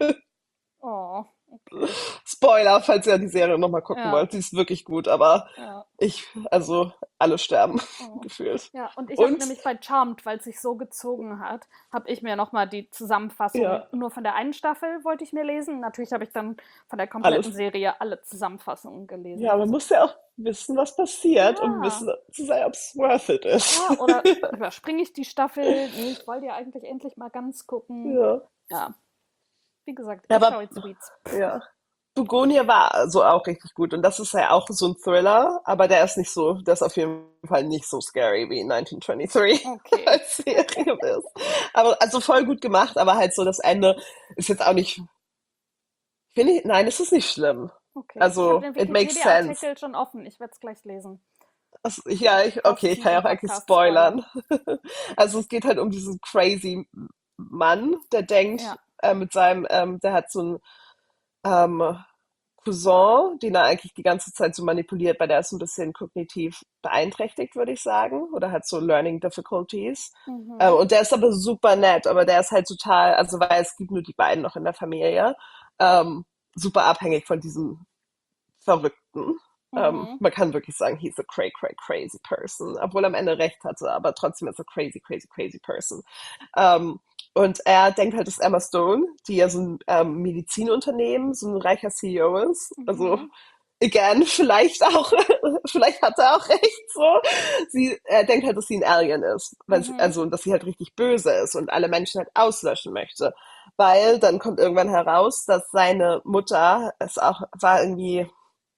Oh, okay. Spoiler, falls ihr die Serie nochmal gucken Ja, wollt. Die ist wirklich gut, aber ja. also alle sterben, Oh. gefühlt. Ja, und ich habe Und, nämlich bei Charmed, weil es sich so gezogen hat, habe ich mir nochmal die Zusammenfassung ja, nur von der einen Staffel wollte ich mir lesen. Natürlich habe ich dann von der kompletten alles. Serie alle Zusammenfassungen Ja, gelesen. man muss ja auch wissen, was passiert, um Ja, wissen zu sein, ob es worth it ist. ja, oder überspringe ich die Staffel? Nee, ich wollte ja eigentlich endlich mal ganz gucken. Ja. Ja, wie gesagt, Ja, ich aber schaue jetzt Weeds. ja. Begonia war so auch richtig gut. Und das ist ja auch so ein Thriller, aber der ist nicht so, der ist auf jeden Fall nicht so scary wie 1923 Okay, als Serie ist. Aber also voll gut gemacht, aber halt so das Ende ist jetzt auch nicht, finde ich, nein, es ist nicht schlimm. okay. Ich habe Also, den it makes sense. Wikipedia-Artikel schon offen. Ich werde es gleich lesen. Also, ja, Brauchst okay, es ich kann nicht ja im auch eigentlich Podcast spoilern. spoilern. Also es geht halt um diesen crazy Mann, der denkt, Ja. mit seinem, der hat so einen ähm, Cousin, den er eigentlich die ganze Zeit so manipuliert, weil der ist ein bisschen kognitiv beeinträchtigt, würde ich sagen, oder hat so Learning Difficulties. Mhm. Und der ist aber super nett, aber der ist halt total, also weil es gibt nur die beiden noch in der Familie, ähm, super abhängig von diesem Verrückten. Mhm. Man kann wirklich sagen, he's a crazy person, obwohl er am Ende recht hatte, aber trotzdem ist er crazy person. Ähm, und er denkt halt, dass Emma Stone, die ja so ein Medizinunternehmen, so ein reicher CEO ist, also Mhm. again, vielleicht auch, vielleicht hat er auch recht so. Er denkt halt, dass sie ein Alien ist, weil sie, Mhm. also dass sie halt richtig böse ist und alle Menschen halt auslöschen möchte. Weil dann kommt irgendwann heraus, dass seine Mutter es auch war irgendwie,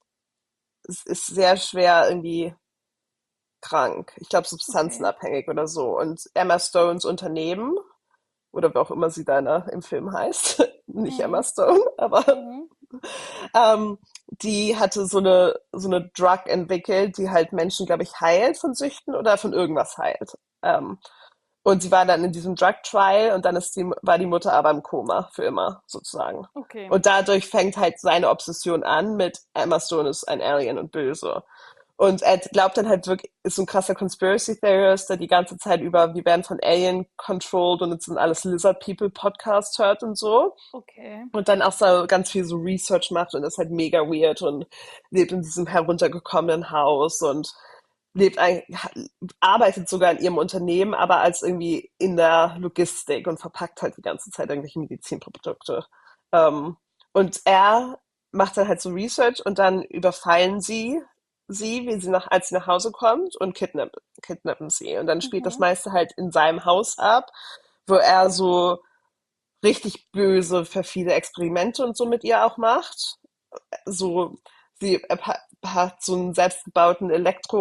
es ist sehr schwer irgendwie krank. Ich glaube, Okay. substanzenabhängig oder so. Und Emma Stones Unternehmen, oder wie auch immer sie da im Film heißt, nicht Emma Mhm. Stone, aber Mhm. die hatte so eine Drug entwickelt, die halt Menschen, glaube ich, heilt von Süchten oder von irgendwas heilt. Ähm, und sie war dann in diesem Drug Trial und dann war die Mutter aber im Koma für immer, sozusagen. Okay. Und dadurch fängt halt seine Obsession an mit Emma Stone ist ein Alien und böse. Und er glaubt dann halt wirklich, ist so ein krasser Conspiracy Theorist, der die ganze Zeit über, wir werden von Alien controlled und es sind alles Lizard People Podcasts hört und so. Okay. Und dann auch so ganz viel so Research macht und ist halt mega weird und lebt in diesem heruntergekommenen Haus und lebt eigentlich, arbeitet sogar in ihrem Unternehmen, aber als irgendwie in der Logistik und verpackt halt die ganze Zeit irgendwelche Medizinprodukte. Ähm, und er macht dann halt so Research und dann überfallen sie, als sie nach Hause kommt und kidnappen sie. Und dann spielt das Mhm. meiste halt in seinem Haus ab, wo er so richtig böse, perfide Experimente und so mit ihr auch macht. So, sie hat so einen selbstgebauten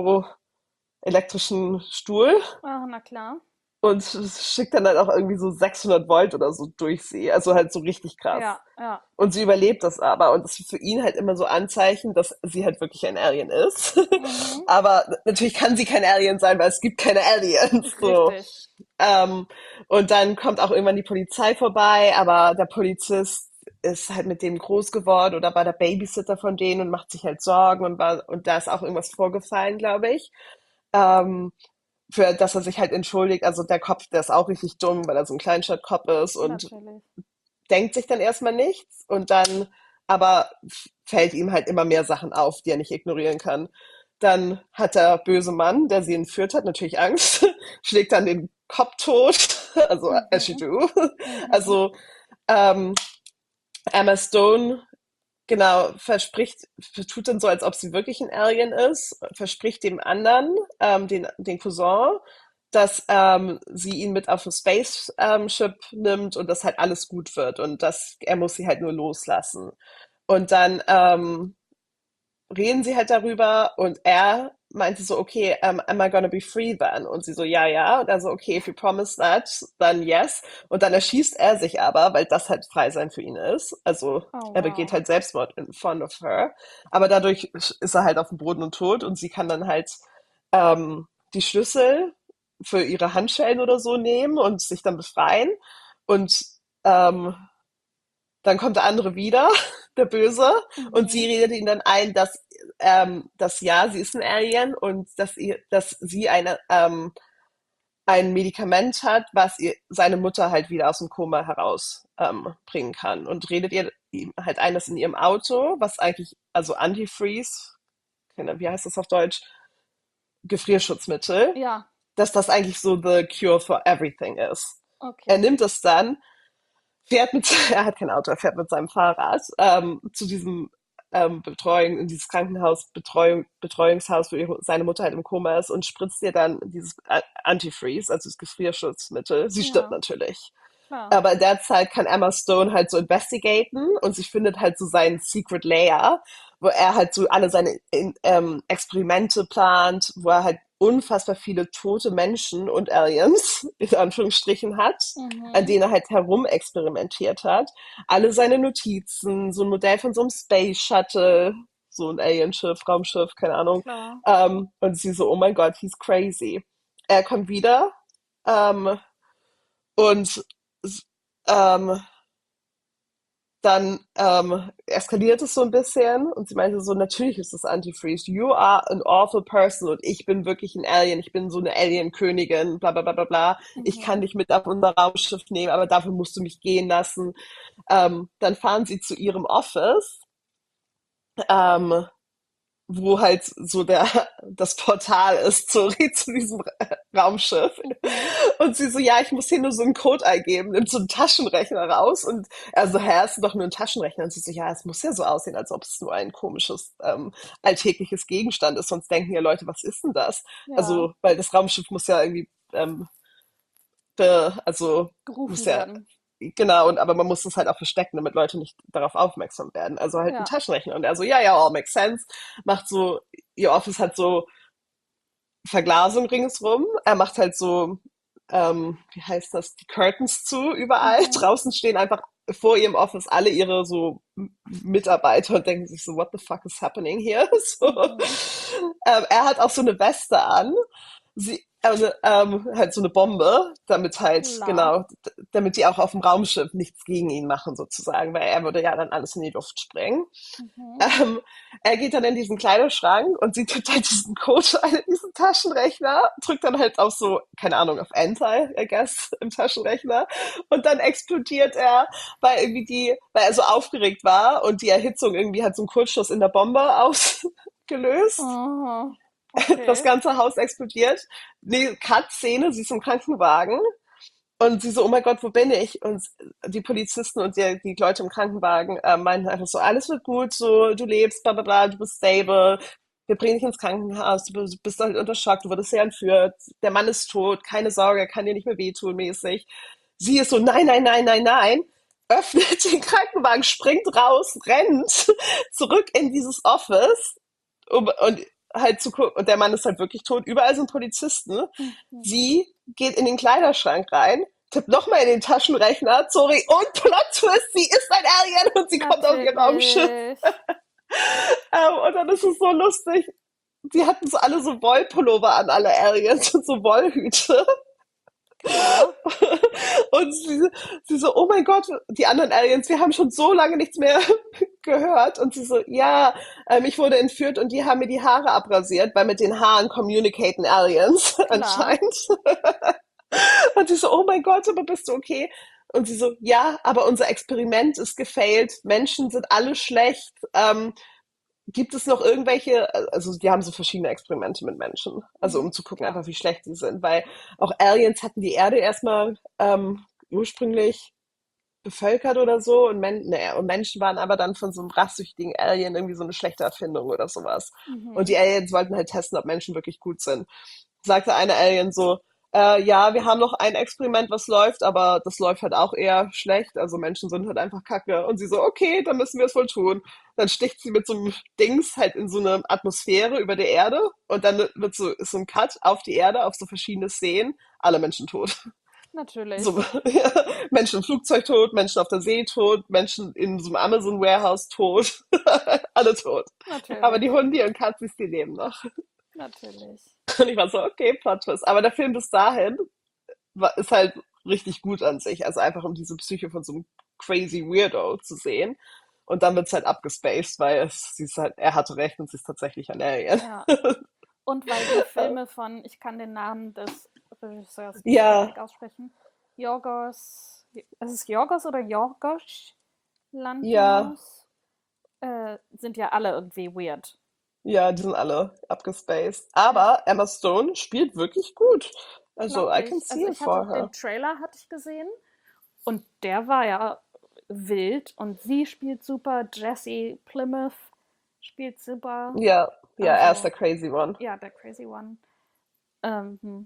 elektrischen Stuhl Ah, na klar. und schickt dann halt auch irgendwie so 600 Volt oder so durch sie. Also halt so richtig krass. Ja, ja. Und sie überlebt das aber. Und das ist für ihn halt immer so Anzeichen, dass sie halt wirklich ein Alien ist. Mhm. Aber natürlich kann sie kein Alien sein, weil es gibt keine Aliens. So. Richtig. Ähm, und dann kommt auch irgendwann die Polizei vorbei, aber der Polizist ist halt mit dem groß geworden oder war der Babysitter von denen und macht sich halt Sorgen und da ist auch irgendwas vorgefallen, glaube ich. Ähm, für dass er sich halt entschuldigt. Also der Kopf, der ist auch richtig dumm, weil er so ein Kleinstadtkopf ist und Natürlich. denkt sich dann erstmal nichts und dann aber fällt ihm halt immer mehr Sachen auf, die er nicht ignorieren kann. dann hat der böse Mann, der sie entführt hat, natürlich Angst, schlägt dann den Kopf tot, also as you Mhm. do. Mhm. Also ähm, Emma Stone, genau, tut dann so, als ob sie wirklich ein Alien ist, verspricht dem anderen, den Cousin, dass sie ihn mit auf ein Spaceship nimmt und dass halt alles gut wird und dass er muss sie halt nur loslassen. Und dann reden sie halt darüber und er meinte so, okay, am I gonna be free then? Und sie so, ja, ja. Und er so, okay, if you promise that, then yes. Und dann erschießt er sich aber, weil das halt frei sein für ihn ist. Also Oh, er begeht wow. halt Selbstmord in front of her. Aber dadurch ist er halt auf dem Boden und tot und sie kann dann halt die Schlüssel für ihre Handschellen oder so nehmen und sich dann befreien. Und ähm, dann kommt der andere wieder, der Böse, und sie Mhm. redet ihn dann ein, dass ja, sie ist ein Alien und dass sie ein Medikament hat, was seine Mutter halt wieder aus dem Koma heraus bringen kann. Und redet ihr ihm halt ein, dass in ihrem Auto, was eigentlich, also Antifreeze, wie heißt das auf Deutsch? Gefrierschutzmittel, Ja, dass das eigentlich so the cure for everything ist. Er okay. nimmt es dann, er hat kein Auto, er fährt mit seinem Fahrrad zu diesem Betreuung, in dieses Betreuungshaus, wo seine Mutter halt im Koma ist und spritzt ihr dann dieses Antifreeze, also das Gefrierschutzmittel. Sie stirbt Ja, natürlich. klar. Aber in der Zeit kann Emma Stone halt so investigaten und sie findet halt so seinen Secret Layer, wo er halt so alle seine Experimente plant, wo er halt unfassbar viele tote Menschen und Aliens, in Anführungsstrichen, hat, an Mhm. denen er halt herumexperimentiert hat. Alle seine Notizen, so ein Modell von so einem Space Shuttle, so ein Alienschiff, Raumschiff, keine Ahnung. Klar. Und sie so, oh mein Gott, he's crazy. Er kommt wieder ähm, und ähm, dann eskaliert es so ein bisschen und sie meinte so, natürlich ist das Antifreeze. You are an awful person und ich bin wirklich ein Alien. Ich bin so eine Alien-Königin, bla bla bla bla bla. Ich kann Mhm. dich mit auf unser Raumschiff nehmen, aber dafür musst du mich gehen lassen. Dann fahren sie zu ihrem Office, ähm, wo halt so das Portal ist zu diesem Raumschiff. Mhm. Und sie so, ja, ich muss hier nur so einen Code eingeben, nimmt so einen Taschenrechner raus und er so, hä, ist doch nur ein Taschenrechner. Und sie so, ja, es muss ja so aussehen, als ob es nur ein komisches, alltägliches Gegenstand ist, sonst denken ja Leute, was ist denn das? Ja, Also, weil das Raumschiff muss ja irgendwie, also, muss gerufen ja, werden. genau, aber man muss es halt auch verstecken, damit Leute nicht darauf aufmerksam werden. Also halt ein Ja. Taschenrechner. Und er so, ja, ja, all makes sense. Macht so, ihr Office hat so Verglasung ringsrum. Er macht halt so, wie heißt das, die Curtains zu überall. Mhm. Draußen stehen einfach vor ihrem Office alle ihre so Mitarbeiter und denken sich so, what the fuck is happening here? So. Mhm. Er hat auch so eine Weste an, halt so eine Bombe, damit halt, Klar. genau, damit die auch auf dem Raumschiff nichts gegen ihn machen sozusagen, weil er würde ja dann alles in die Luft sprengen. Mhm. Ähm, er geht dann in diesen Kleiderschrank und sie tippt halt diesen Code ein in diesen Taschenrechner, drückt dann halt auf so, keine Ahnung, auf Enter, I guess, im Taschenrechner. Und dann explodiert er, weil er so aufgeregt war und die Erhitzung irgendwie hat so einen Kurzschluss in der Bombe ausgelöst. Mhm. Das Okay. ganze Haus explodiert. Nee, Cut-Szene, sie ist im Krankenwagen. Und sie so, oh mein Gott, wo bin ich? Und die Polizisten und die Leute im Krankenwagen meinten einfach so, alles wird gut, so, du lebst, bla bla bla, du bist stable, wir bringen dich ins Krankenhaus, du bist halt unter Schock, du wurdest sehr entführt, der Mann ist tot, keine Sorge, er kann dir nicht mehr wehtun, mäßig. Sie ist so, nein, nein, nein, nein, nein, öffnet den Krankenwagen, springt raus, rennt zurück in dieses Office und halt zu gucken, und der Mann ist halt wirklich tot, überall sind Polizisten. Mhm. Sie geht in den Kleiderschrank rein, tippt nochmal in den Taschenrechner, sorry, und Plot Twist, sie ist ein Alien und sie kommt auf ihr Raumschiff. Natürlich. Und dann ist es so lustig. Die hatten so alle so Wollpullover an, alle Aliens und so Wollhüte. Klar. Und sie so, oh mein Gott, die anderen Aliens, wir haben schon so lange nichts mehr gehört. Und sie so, ja, ich wurde entführt und die haben mir die Haare abrasiert, weil mit den Haaren communicaten Aliens Klar. anscheinend. Und sie so, oh mein Gott, aber bist du okay? Und sie so, ja, aber unser Experiment ist gefailt. Menschen sind alle schlecht. Gibt es noch irgendwelche, also die haben so verschiedene Experimente mit Menschen, also Mhm. um zu gucken Ja. einfach, wie schlecht sie sind, weil auch Aliens hatten die Erde erstmal ursprünglich bevölkert oder so und, und Menschen waren aber dann von so einem rachsüchtigen Alien irgendwie so eine schlechte Erfindung oder sowas. Und Mhm. die Aliens wollten halt testen, ob Menschen wirklich gut sind. Sagte eine Alien so, ja, wir haben noch ein Experiment, was läuft, aber das läuft halt auch eher schlecht. Also Menschen sind halt einfach kacke. Und sie so, okay, dann müssen wir es wohl tun. Dann sticht sie mit so einem Dings halt in so eine Atmosphäre über der Erde und dann wird so, ist so ein Cut auf die Erde, auf so verschiedene Szenen, alle Menschen tot. So, Natürlich. ja, Menschen im Flugzeug tot, Menschen auf der See tot, Menschen in so einem Amazon Warehouse tot, alle tot. Aber die Natürlich. Hunde und Katzis, die leben noch. Natürlich. Und ich war so, okay, Plot Twist. Aber der Film bis dahin ist halt richtig gut an sich. Also einfach um diese Psyche von so einem crazy Weirdo zu sehen. Und dann wird's halt abgespaced, weil sie ist halt, er hatte recht und sie ist tatsächlich ein Alien. Ja. Und weil die Filme von, ich kann den Namen des Regisseurs nicht Ja, richtig aussprechen, Yorgos, ist es Yorgos oder Yorgos ja, Lanthimos, sind ja alle irgendwie weird. ja, die sind alle abgespaced. Ja, Aber Emma Stone spielt wirklich gut. Also, I glaube can ich. see Also it ich hatte for den her. Trailer hatte ich gesehen und der war ja wild und sie spielt super, Jesse Plymouth spielt super. Ja, ja, er ist Also der Crazy One. ja, der Crazy One. Hm.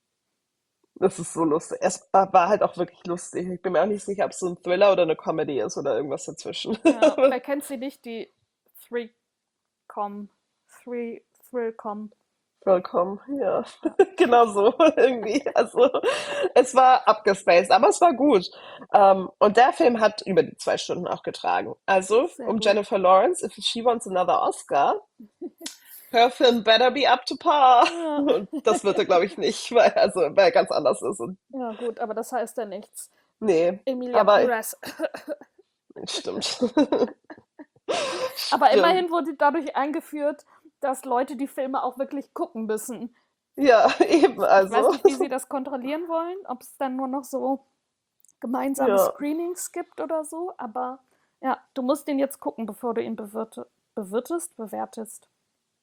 Das ist so lustig. Es war halt auch wirklich lustig. Ich bin mir auch nicht sicher, ob es so ein Thriller oder eine Comedy ist oder irgendwas dazwischen. Ja, wer kennt sie nicht, die Three-Com, Thrillcom. Vollkommen, ja. Ja, Genau so irgendwie. Also es war abgespaced, aber es war gut. Und der Film hat über die 2 Stunden auch getragen. Also sehr um gut. Jennifer Lawrence, if she wants another Oscar, her film better be up to par. Ja. Und das wird er, glaube ich, nicht, weil er ganz anders ist. Und Ja, gut, aber das heißt ja nichts. nee, Emilia aber Perez. stimmt. Aber Stimmt. immerhin wurde dadurch eingeführt, dass Leute die Filme auch wirklich gucken müssen. Ja, eben, Ich weiß also. nicht, wie sie das kontrollieren wollen, ob es dann nur noch so gemeinsame Ja. Screenings gibt oder so, aber ja, du musst den jetzt gucken, bevor du ihn bewertest.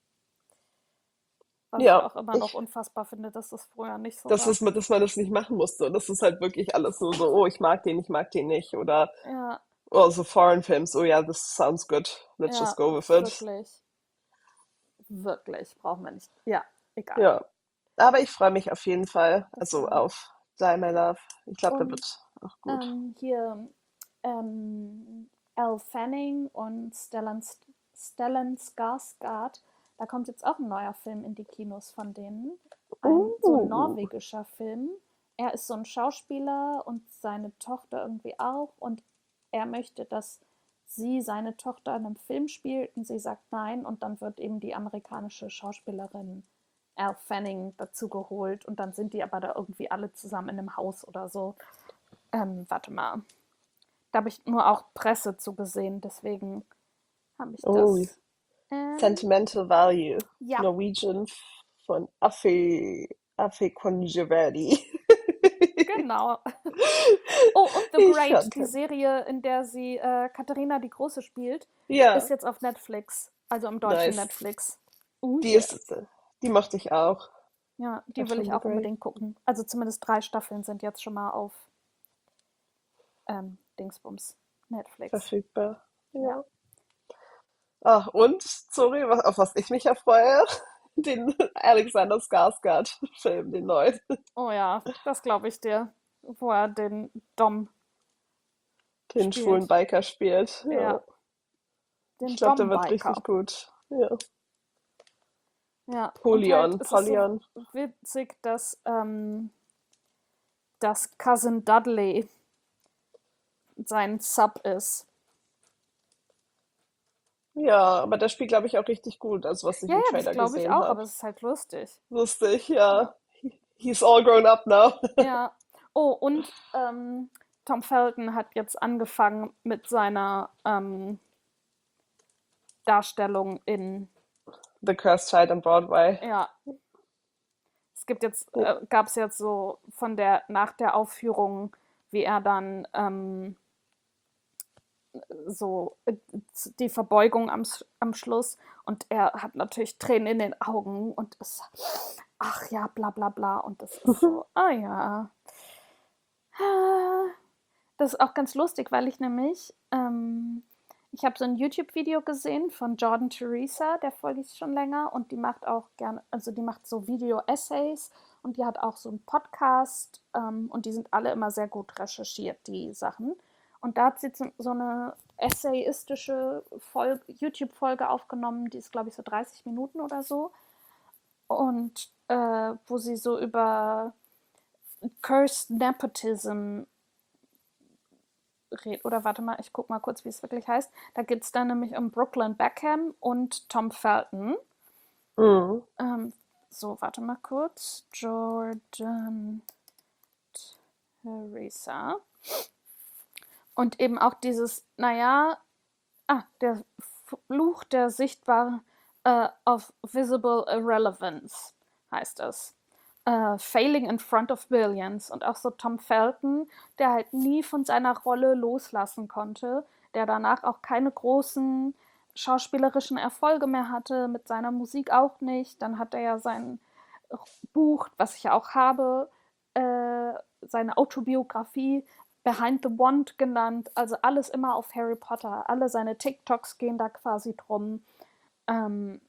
Was ich Ja. auch immer noch unfassbar finde, dass das früher nicht so war. Dass man das nicht machen musste. Und das ist halt wirklich alles nur so, oh, ich mag den nicht. Oder Ja, oh, so Foreign Films, oh ja, this sounds good. Let's just ja, go with it. wirklich, wirklich, brauchen wir nicht. Ja, egal. Ja. Aber ich freue mich auf jeden Fall, Das also auch. auf Die My Love. Ich glaube, der Und wird auch gut. hier Elle Fanning und Stellan Skarsgård, da kommt jetzt auch ein neuer Film in die Kinos von denen. So ein Uh, norwegischer Film. Er ist so ein Schauspieler und seine Tochter irgendwie auch. Und er möchte, dass sie seine Tochter in einem Film spielt und sie sagt nein. Und dann wird eben die amerikanische Schauspielerin Elle Fanning dazu geholt. Und dann sind die aber da irgendwie alle zusammen in einem Haus oder so. Warte mal. Da habe ich nur auch Presse zugesehen, deswegen habe ich oh, das. Ähm, Sentimental Value. ja, Norwegian von Affe Conjeverdi. genau. Oh, und The Ich Great, die kannte. Serie, in der sie Katharina die Große spielt, ist Ja, jetzt auf Netflix, also im deutschen nice. Netflix. Oh Die yeah. ist, die mochte ich auch. Ja, die will ich Von The auch Great. unbedingt gucken. Also zumindest 3 Staffeln sind jetzt schon mal auf Dingsbums Netflix. Verfügbar. Ja. Ja. Ach, und, sorry, auf was ich mich erfreue, den Alexander Skarsgård-Film, den neuen. Oh ja, das glaube ich dir, wo er den Dom Den schwulen spielt. Biker spielt. Ja. Ja, Ich den glaube, der wird richtig Dom-Biker. gut. Ja. Ja, und halt Polion, ist es so Polion. witzig, dass Cousin Dudley sein Sub ist. Ja, aber der spielt, glaube ich, auch richtig gut, also was ich Ja, im ja, das Trailer glaube ich gesehen auch, habe. aber es ist halt lustig. Lustig, Ja. ja. He's all grown up now. Ja. Oh, und Tom Felton hat jetzt angefangen mit seiner Darstellung in, The Cursed Child on Broadway. ja, gab es jetzt so nach der Aufführung, wie er dann so die Verbeugung am Schluss und er hat natürlich Tränen in den Augen und ist, ach ja, bla bla bla und das ist so, ah ja. Das ist auch ganz lustig, weil ich habe so ein YouTube-Video gesehen von Jordan Teresa, der folge ich schon länger und die macht auch gerne, also die macht so Video-Essays und die hat auch so einen Podcast und die sind alle immer sehr gut recherchiert, die Sachen. Und da hat sie so eine essayistische YouTube-Folge aufgenommen, die ist, glaube ich, so 30 Minuten oder so. Und wo sie so über Cursed Nepotism redet. Oder warte mal, ich gucke mal kurz, wie es wirklich heißt. Da geht es dann nämlich um Brooklyn Beckham und Tom Felton. Mhm. So, warte mal kurz. Jordan Teresa. Und eben auch dieses, naja, der Fluch der sichtbaren of visible irrelevance heißt es. Failing in front of billions. Und auch so Tom Felton, der halt nie von seiner Rolle loslassen konnte, der danach auch keine großen schauspielerischen Erfolge mehr hatte, mit seiner Musik auch nicht. Dann hat er ja sein Buch, was ich ja auch habe, seine Autobiografie Behind the Wand genannt. Also alles immer auf Harry Potter. Alle seine TikToks gehen da quasi drum. Ähm,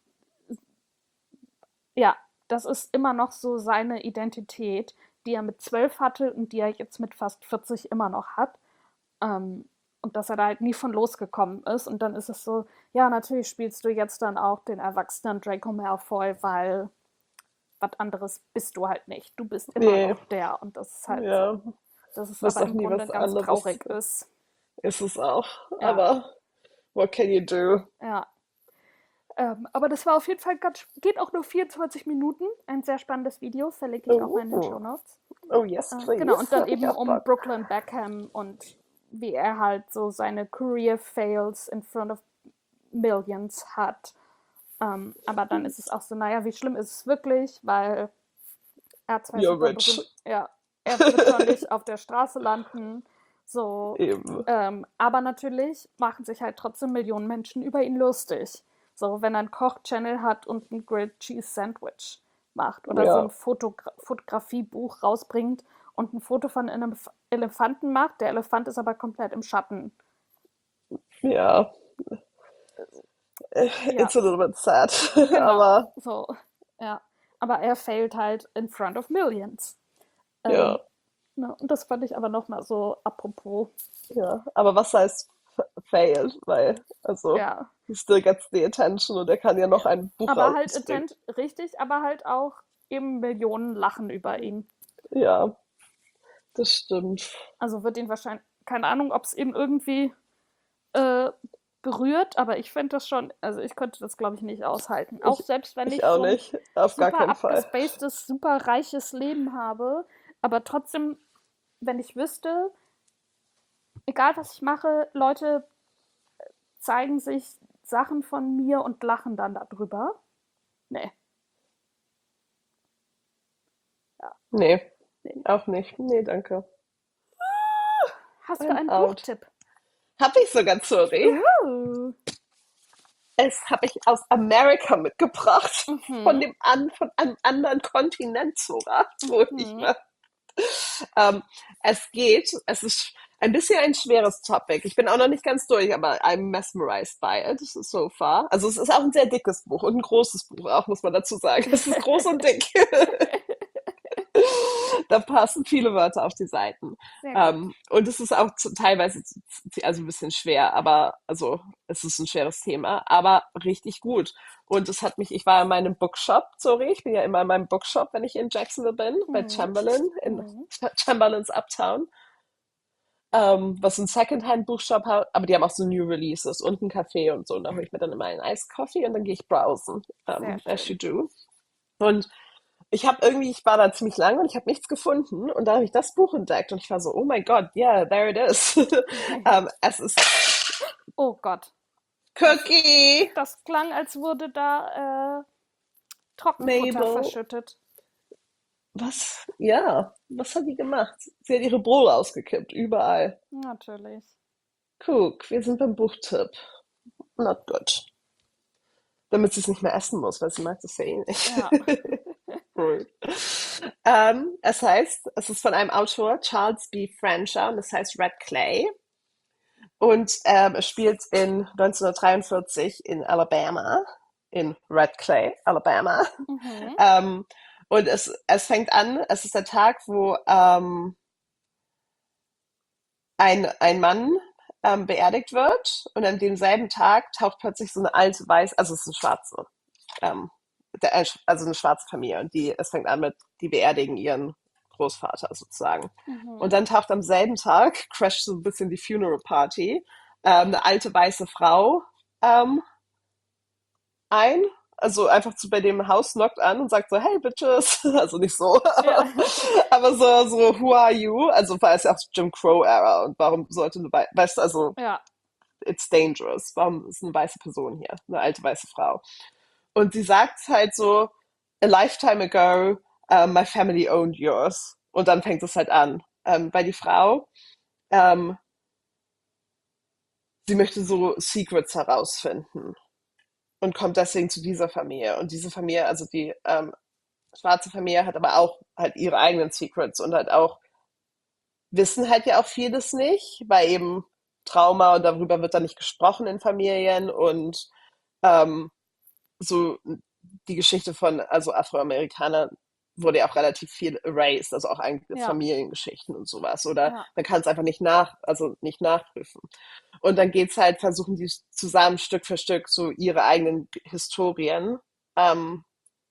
ja, das ist immer noch so seine Identität, die er mit 12 hatte und die er jetzt mit fast 40 immer noch hat. Und dass er da halt nie von losgekommen ist. Und dann ist es so, ja, natürlich spielst du jetzt dann auch den erwachsenen Draco Malfoy, weil was anderes bist du halt nicht. Du bist immer Nee, noch der. Und das ist halt so. ja, Dass es wirst aber auch im nie Grunde was ganz anderes. traurig ist. Ist es auch. Ja, Aber what can you do? ja. Aber das war auf jeden Fall ganz, geht auch nur 24 Minuten. Ein sehr spannendes Video, verlinke ich auch mal in den Show Oh, Notes. oh yes, Genau, please. und dann Da hab ich eben auch um Bock. Brooklyn Beckham und wie er halt so seine Career Fails in front of Millions hat. Aber dann ist es auch so, naja, wie schlimm ist es wirklich, weil er hat zwei You're super rich. berühmt, ja, er wird schon nicht auf der Straße landen, so, Eben. aber natürlich machen sich halt trotzdem Millionen Menschen über ihn lustig. So, wenn er einen Koch-Channel hat und ein Grilled Cheese Sandwich macht oder so ein Ja, Fotografiebuch rausbringt und ein Foto von einem Elefanten macht. Der Elefant ist aber komplett im Schatten. ja. Ja, It's a little bit sad. genau. Aber So, ja. Aber er failt halt in front of millions. Ähm, ja, ne, und das fand ich aber nochmal so apropos. ja. Aber was heißt fail? Weil, also, Ja. he still gets the attention und er kann ja noch ein Buch Aber halt rausbringen. richtig, aber halt auch eben Millionen lachen über ihn. Ja, das stimmt. Also wird ihn wahrscheinlich, keine Ahnung, ob es ihn irgendwie äh, berührt, aber ich finde das schon, also ich könnte das glaube ich nicht aushalten. Auch Ich, selbst wenn ich ich auch so ein nicht. Auf gar super keinen Fall. abgespacedes, super reiches Leben habe, aber trotzdem, wenn ich wüsste, egal was ich mache, Leute zeigen sich Sachen von mir und lachen dann darüber. Nee, ja, Nee, nee. auch nicht. Nee, danke. Hast du I'm einen out. Buchtipp? Hab ich sogar, sorry. Uh. Es habe ich aus Amerika mitgebracht. Mhm. Von einem anderen Kontinent sogar. Wo ich Mhm. war. Es ist ein bisschen ein schweres Topic. Ich bin auch noch nicht ganz durch, aber I'm mesmerized by it so far. Also es ist auch ein sehr dickes Buch und ein großes Buch auch, muss man dazu sagen. Es ist groß und dick. Da passen viele Wörter auf die Seiten. Sehr gut. Und es ist auch teilweise also ein bisschen schwer, aber also es ist ein schweres Thema, aber richtig gut. Und ich war in meinem Bookshop, sorry, ich bin ja immer in meinem Bookshop, wenn ich in Jacksonville bin, bei Mhm. Chamberlain, in Mhm. Chamberlain's Uptown, was ein Secondhand-Buchshop hat, aber die haben auch so New Releases und ein Café und so. Und da hole ich mir dann immer einen Iced Coffee und dann gehe ich browsen, Sehr as you schön. do. Und ich war da ziemlich lange und ich habe nichts gefunden und da habe ich das Buch entdeckt und ich war so, oh my God, yeah, there it is. Es ist Oh Gott, das, Cookie, das klang, als wurde da Trockenfutter Mabel. verschüttet. Was? Ja, was hat die gemacht? Sie hat ihre Bowl ausgekippt, überall. Natürlich. Guck, wir sind beim Buchtipp. Not good. Damit sie es nicht mehr essen muss, weil sie mag das ja eh nicht. Ja. Cool. Es ist von einem Autor, Charles B. Franscher, und es heißt Red Clay. Und es spielt in 1943 in Alabama, in Red Clay, Alabama. Mhm. Ähm, und es fängt an, es ist der Tag, wo ein Mann beerdigt wird und an demselben Tag taucht plötzlich so eine alte Weiß, also es ist eine Schwarze, ähm, also eine schwarze Familie und es fängt an mit, die beerdigen ihren Großvater sozusagen. Und Mhm. dann taucht am selben Tag, crasht so ein bisschen die Funeral Party, eine alte weiße Frau ähm, ein. Also einfach bei dem Haus knockt an und sagt so, hey Bitches, also nicht so, Ja. aber so, who are you? Also war es ja auch Jim Crow-Ära und warum sollte weißt du, also Ja. it's dangerous, warum ist eine weiße Person hier, eine alte weiße Frau? Und sie sagt halt so, a lifetime ago, my family owned yours. Und dann fängt es halt an, weil die Frau, ähm, sie möchte so Secrets herausfinden und kommt deswegen zu dieser Familie. Und diese Familie, also die schwarze Familie, hat aber auch halt ihre eigenen Secrets und halt auch, wissen halt ja auch vieles nicht, weil eben Trauma und darüber wird dann nicht gesprochen in Familien und ähm, so die Geschichte von, also Afroamerikanern wurde ja auch relativ viel erased, also auch eigene Ja. Familiengeschichten und sowas. Oder Ja. man kann es einfach also nicht nachprüfen. Und dann geht's halt, versuchen die zusammen Stück für Stück so ihre eigenen Historien ähm,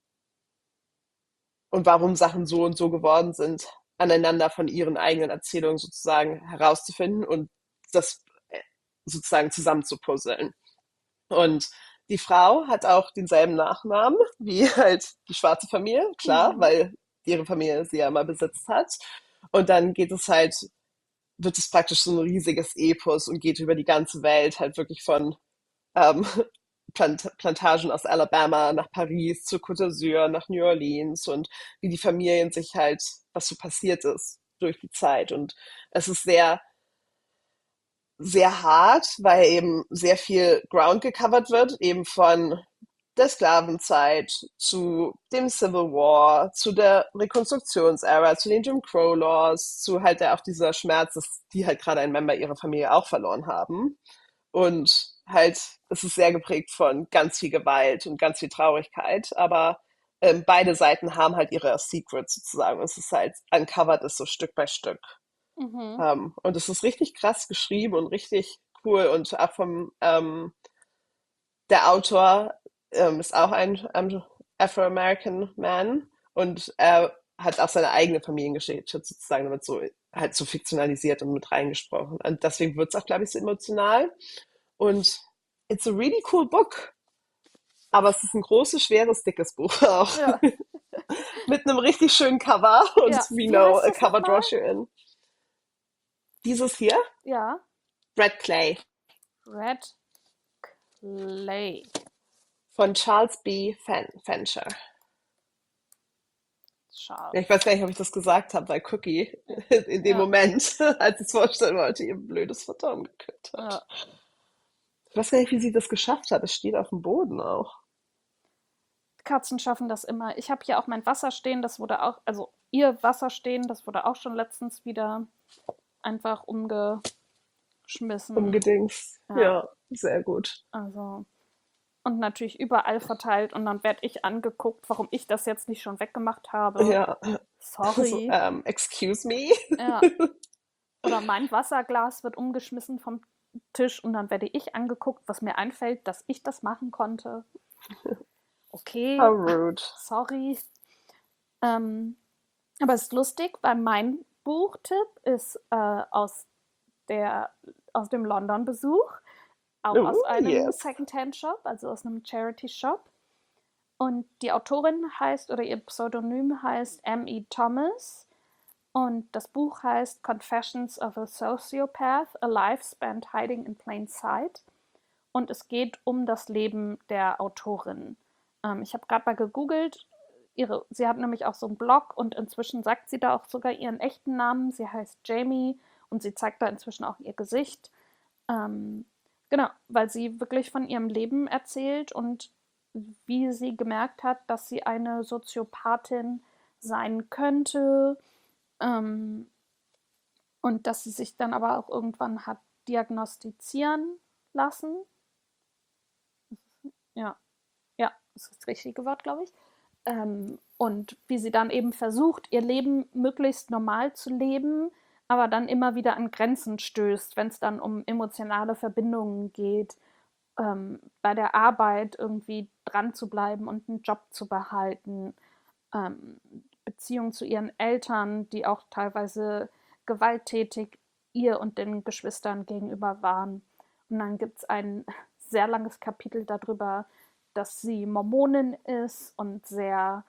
und warum Sachen so und so geworden sind, aneinander von ihren eigenen Erzählungen sozusagen herauszufinden und das sozusagen zusammenzupuzzeln. Und die Frau hat auch denselben Nachnamen wie halt die schwarze Familie, klar, Mhm. weil ihre Familie sie ja mal besitzt hat. Und dann wird es praktisch so ein riesiges Epos und geht über die ganze Welt, halt wirklich von ähm, Plantagen aus Alabama nach Paris, zur Côte d'Azur, nach New Orleans und wie die Familien sich halt, was so passiert ist durch die Zeit. Und es ist sehr hart, weil eben sehr viel Ground gecovert wird, eben von der Sklavenzeit zu dem Civil War, zu der Rekonstruktionsära, zu den Jim Crow Laws, zu halt auch dieser Schmerz, dass die halt gerade einen Member ihrer Familie auch verloren haben. Und halt, es ist sehr geprägt von ganz viel Gewalt und ganz viel Traurigkeit, aber beide Seiten haben halt ihre Secrets sozusagen. Und es ist halt uncovered ist so Stück bei Stück. Mhm. Und es ist richtig krass geschrieben und richtig cool und auch der Autor ist auch ein Afro-American Man und er hat auch seine eigene Familiengeschichte sozusagen damit so halt so fiktionalisiert und mit reingesprochen. Und deswegen wird es auch, glaube ich, so emotional. Und it's a really cool book. Aber es ist ein großes, schweres, dickes Buch auch. Ja. Mit einem richtig schönen Cover und Ja. we Wie know heißt a das cover nochmal? draws you in. Dieses hier, Ja. Red Clay Red Clay. von Charles B. Fancher. Ja, ich weiß Charles. gar nicht, ob ich das gesagt habe, weil Cookie in dem Ja. Moment, als ich es vorstellen wollte, ihr blödes Futter umgekippt Ja. hat. Ich weiß gar nicht, wie sie das geschafft hat. Es steht auf dem Boden auch. Katzen schaffen das immer. Ich habe hier auch mein Wasser stehen, das wurde auch, also ihr Wasser stehen, das wurde auch schon letztens wieder einfach umgeschmissen. Umgedings. Ja, Ja, sehr gut. also. Und natürlich überall verteilt und dann werde ich angeguckt, warum ich das jetzt nicht schon weggemacht habe. Ja, also, Sorry. excuse me. Ja. Oder mein Wasserglas wird umgeschmissen vom Tisch und dann werde ich angeguckt, was mir einfällt, dass ich das machen konnte. How Okay, rude. sorry. Ähm, aber es ist lustig, weil mein Buchtipp ist der, aus dem London-Besuch, auch aus Oh, einem yes. Secondhand-Shop, also aus einem Charity-Shop. Und die Autorin heißt oder ihr Pseudonym heißt M.E. Thomas. Und das Buch heißt Confessions of a Sociopath, A Life Spent Hiding in Plain Sight. Und es geht um das Leben der Autorin. Ich habe gerade mal gegoogelt. Sie hat nämlich auch so einen Blog und inzwischen sagt sie da auch sogar ihren echten Namen. Sie heißt Jamie und sie zeigt da inzwischen auch ihr Gesicht. Ähm, genau, weil sie wirklich von ihrem Leben erzählt und wie sie gemerkt hat, dass sie eine Soziopathin sein könnte, ähm, und dass sie sich dann aber auch irgendwann hat diagnostizieren lassen. Ja, ja, das ist das richtige Wort, glaube ich. Und wie sie dann eben versucht, ihr Leben möglichst normal zu leben, aber dann immer wieder an Grenzen stößt, wenn es dann um emotionale Verbindungen geht, bei der Arbeit irgendwie dran zu bleiben und einen Job zu behalten, ähm, Beziehungen zu ihren Eltern, die auch teilweise gewalttätig ihr und den Geschwistern gegenüber waren. Und dann gibt es ein sehr langes Kapitel darüber, dass sie Mormonin ist und sehr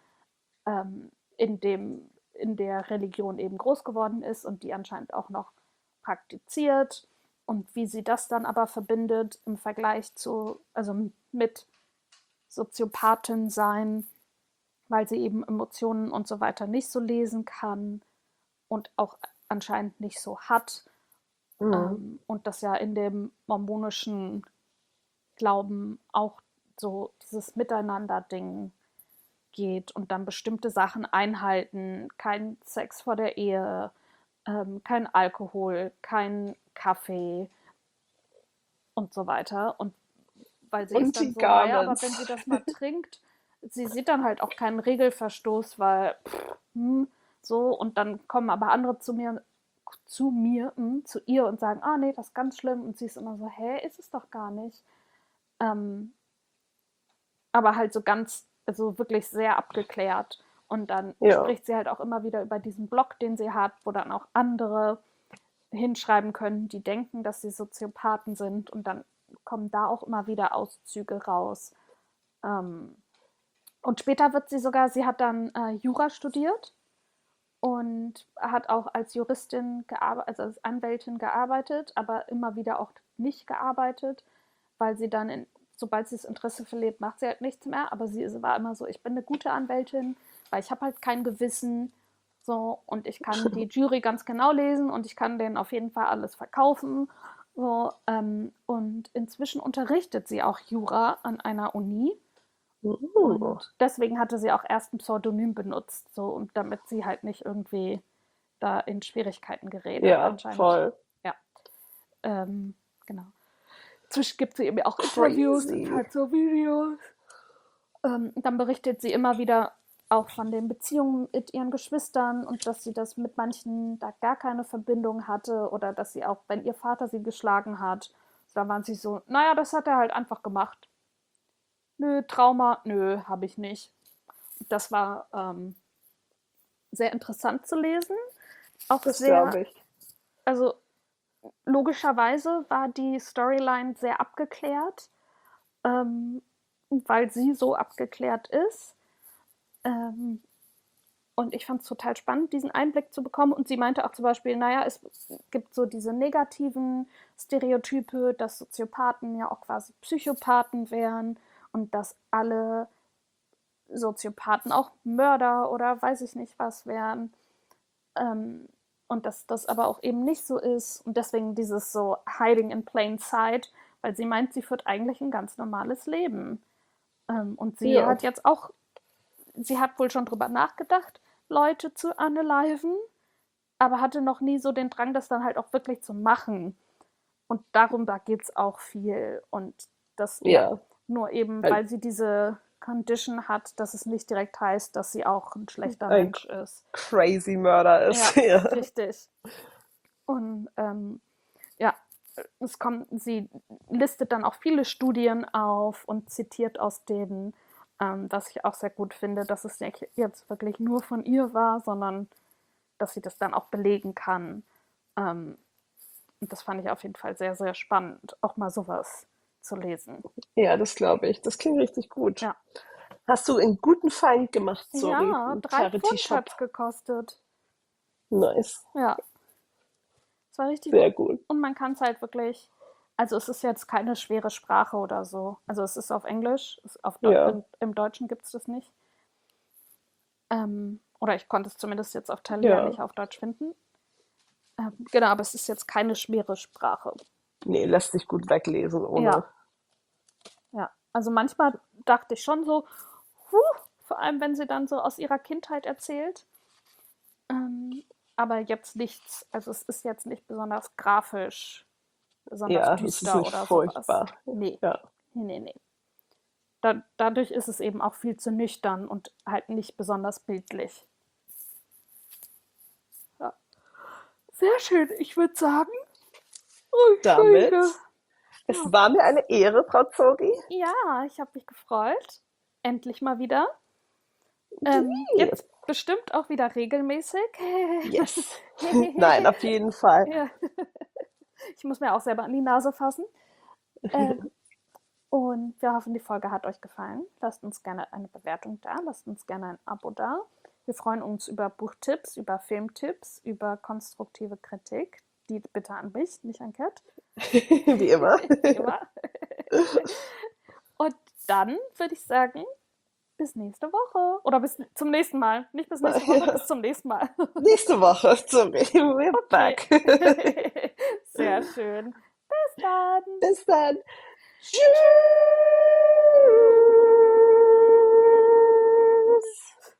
in der Religion eben groß geworden ist und die anscheinend auch noch praktiziert und wie sie das dann aber verbindet im Vergleich zu, also mit Soziopathin sein, weil sie eben Emotionen und so weiter nicht so lesen kann und auch anscheinend nicht so hat. Mhm. Und das ja in dem mormonischen Glauben auch so dieses Miteinander-Ding geht und dann bestimmte Sachen einhalten. Kein Sex vor der Ehe, kein Alkohol, kein Kaffee und so weiter. Und weil sie ist Und dann die so, naja, aber wenn sie Garments. das mal trinkt, sie sieht dann halt auch keinen Regelverstoß, weil so, und dann kommen aber andere zu ihr und sagen, ah nee, das ist ganz schlimm. Und sie ist immer so, hä, ist es doch gar nicht. Ähm, aber halt so ganz, also wirklich sehr abgeklärt. Und dann Ja. spricht sie halt auch immer wieder über diesen Blog, den sie hat, wo dann auch andere hinschreiben können, die denken, dass sie Soziopathen sind. Und dann kommen da auch immer wieder Auszüge raus. Ähm, und später wird sie sogar, sie hat dann Jura studiert und hat auch als Juristin gearbeitet, also als Anwältin gearbeitet, aber immer wieder auch nicht gearbeitet, weil sie dann, sobald sie das Interesse verliert, macht sie halt nichts mehr. Aber sie war immer so, ich bin eine gute Anwältin, weil ich habe halt kein Gewissen, so, und ich kann die Jury ganz genau lesen und ich kann denen auf jeden Fall alles verkaufen. So, und inzwischen unterrichtet sie auch Jura an einer Uni. Mhm. Und deswegen hatte sie auch erst ein Pseudonym benutzt, so, und damit sie halt nicht irgendwie da in Schwierigkeiten gerät. Aber Ja, anscheinend, voll. ja, ähm, genau. Inzwischen gibt sie eben auch Interviews und Crazy. halt so Videos. Dann berichtet sie immer wieder auch von den Beziehungen mit ihren Geschwistern und dass sie das mit manchen da gar keine Verbindung hatte oder dass sie auch, wenn ihr Vater sie geschlagen hat, da waren sie so, naja, das hat er halt einfach gemacht. Nö, Trauma, nö, habe ich nicht. Das war sehr interessant zu lesen. Auch Das sehr, glaube ich. also logischerweise war die Storyline sehr abgeklärt, ähm, weil sie so abgeklärt ist. Ähm, und ich fand es total spannend, diesen Einblick zu bekommen. Und sie meinte auch zum Beispiel, naja, es gibt so diese negativen Stereotype, dass Soziopathen ja auch quasi Psychopathen wären und dass alle Soziopathen auch Mörder oder weiß ich nicht was wären. Ähm, und dass das aber auch eben nicht so ist. Und deswegen dieses so Hiding in plain sight, weil sie meint, sie führt eigentlich ein ganz normales Leben. Und sie Ja. hat jetzt auch, sie hat wohl schon drüber nachgedacht, Leute zu unaliven, aber hatte noch nie so den Drang, das dann halt auch wirklich zu machen. Und darum, da geht es auch viel. Und das, ja, Ja. nur eben, Halt weil sie diese Condition hat, dass es nicht direkt heißt, dass sie auch ein schlechter ein Mensch ist. crazy Mörder Ja, ist. Ja. richtig. Und ja, sie listet dann auch viele Studien auf und zitiert aus denen, was ich auch sehr gut finde, dass es nicht jetzt wirklich nur von ihr war, sondern dass sie das dann auch belegen kann. Ähm, und das fand ich auf jeden Fall sehr, sehr spannend, auch mal sowas zu lesen. Ja, das glaube ich. Das klingt richtig gut. Ja, Hast du einen guten Feind gemacht, sorry, ja, im 3 Pfund Charity-Shop? hat es gekostet. Nice. Ja, es war richtig Sehr gut. gut. Und man kann es halt wirklich, also es ist jetzt keine schwere Sprache oder so. Also es ist auf Englisch, Ja. im Deutschen gibt es das nicht. Oder ich konnte es zumindest jetzt auf Thalia Ja. nicht auf Deutsch finden. Genau, aber es ist jetzt keine schwere Sprache. Nee, lässt sich gut weglesen ohne. Ja, ja. Also manchmal dachte ich schon so, huh, vor allem wenn sie dann so aus ihrer Kindheit erzählt. Ähm, aber jetzt nichts, also es ist jetzt nicht besonders grafisch, besonders Ja, es ist düster nicht oder sowas. furchtbar. Nee, Ja, nee, nee, nee. Dadurch ist es eben auch viel zu nüchtern und halt nicht besonders bildlich. Ja. Sehr schön, ich würde sagen. Oh, damit. Entschuldige. Es Ja, war mir eine Ehre, Frau Zogi. ja, ich habe mich gefreut. Endlich mal wieder. Yay. Jetzt bestimmt auch wieder regelmäßig. Yes. Nein, auf jeden Fall. Ja, ich muss mir auch selber an die Nase fassen. Ähm, und wir hoffen, die Folge hat euch gefallen. Lasst uns gerne eine Bewertung da, lasst uns gerne ein Abo da. Wir freuen uns über Buchtipps, über Filmtipps, über konstruktive Kritik. Die bitte an mich, nicht an Kat. Wie immer. Wie immer. Und dann würde ich sagen, bis nächste Woche. Oder bis zum nächsten Mal. Nicht bis nächste Woche, Ja. bis zum nächsten Mal. Nächste Woche. Sorry, we're Okay. back. Sehr schön. Bis dann. Bis dann. Tschüss. Tschüss.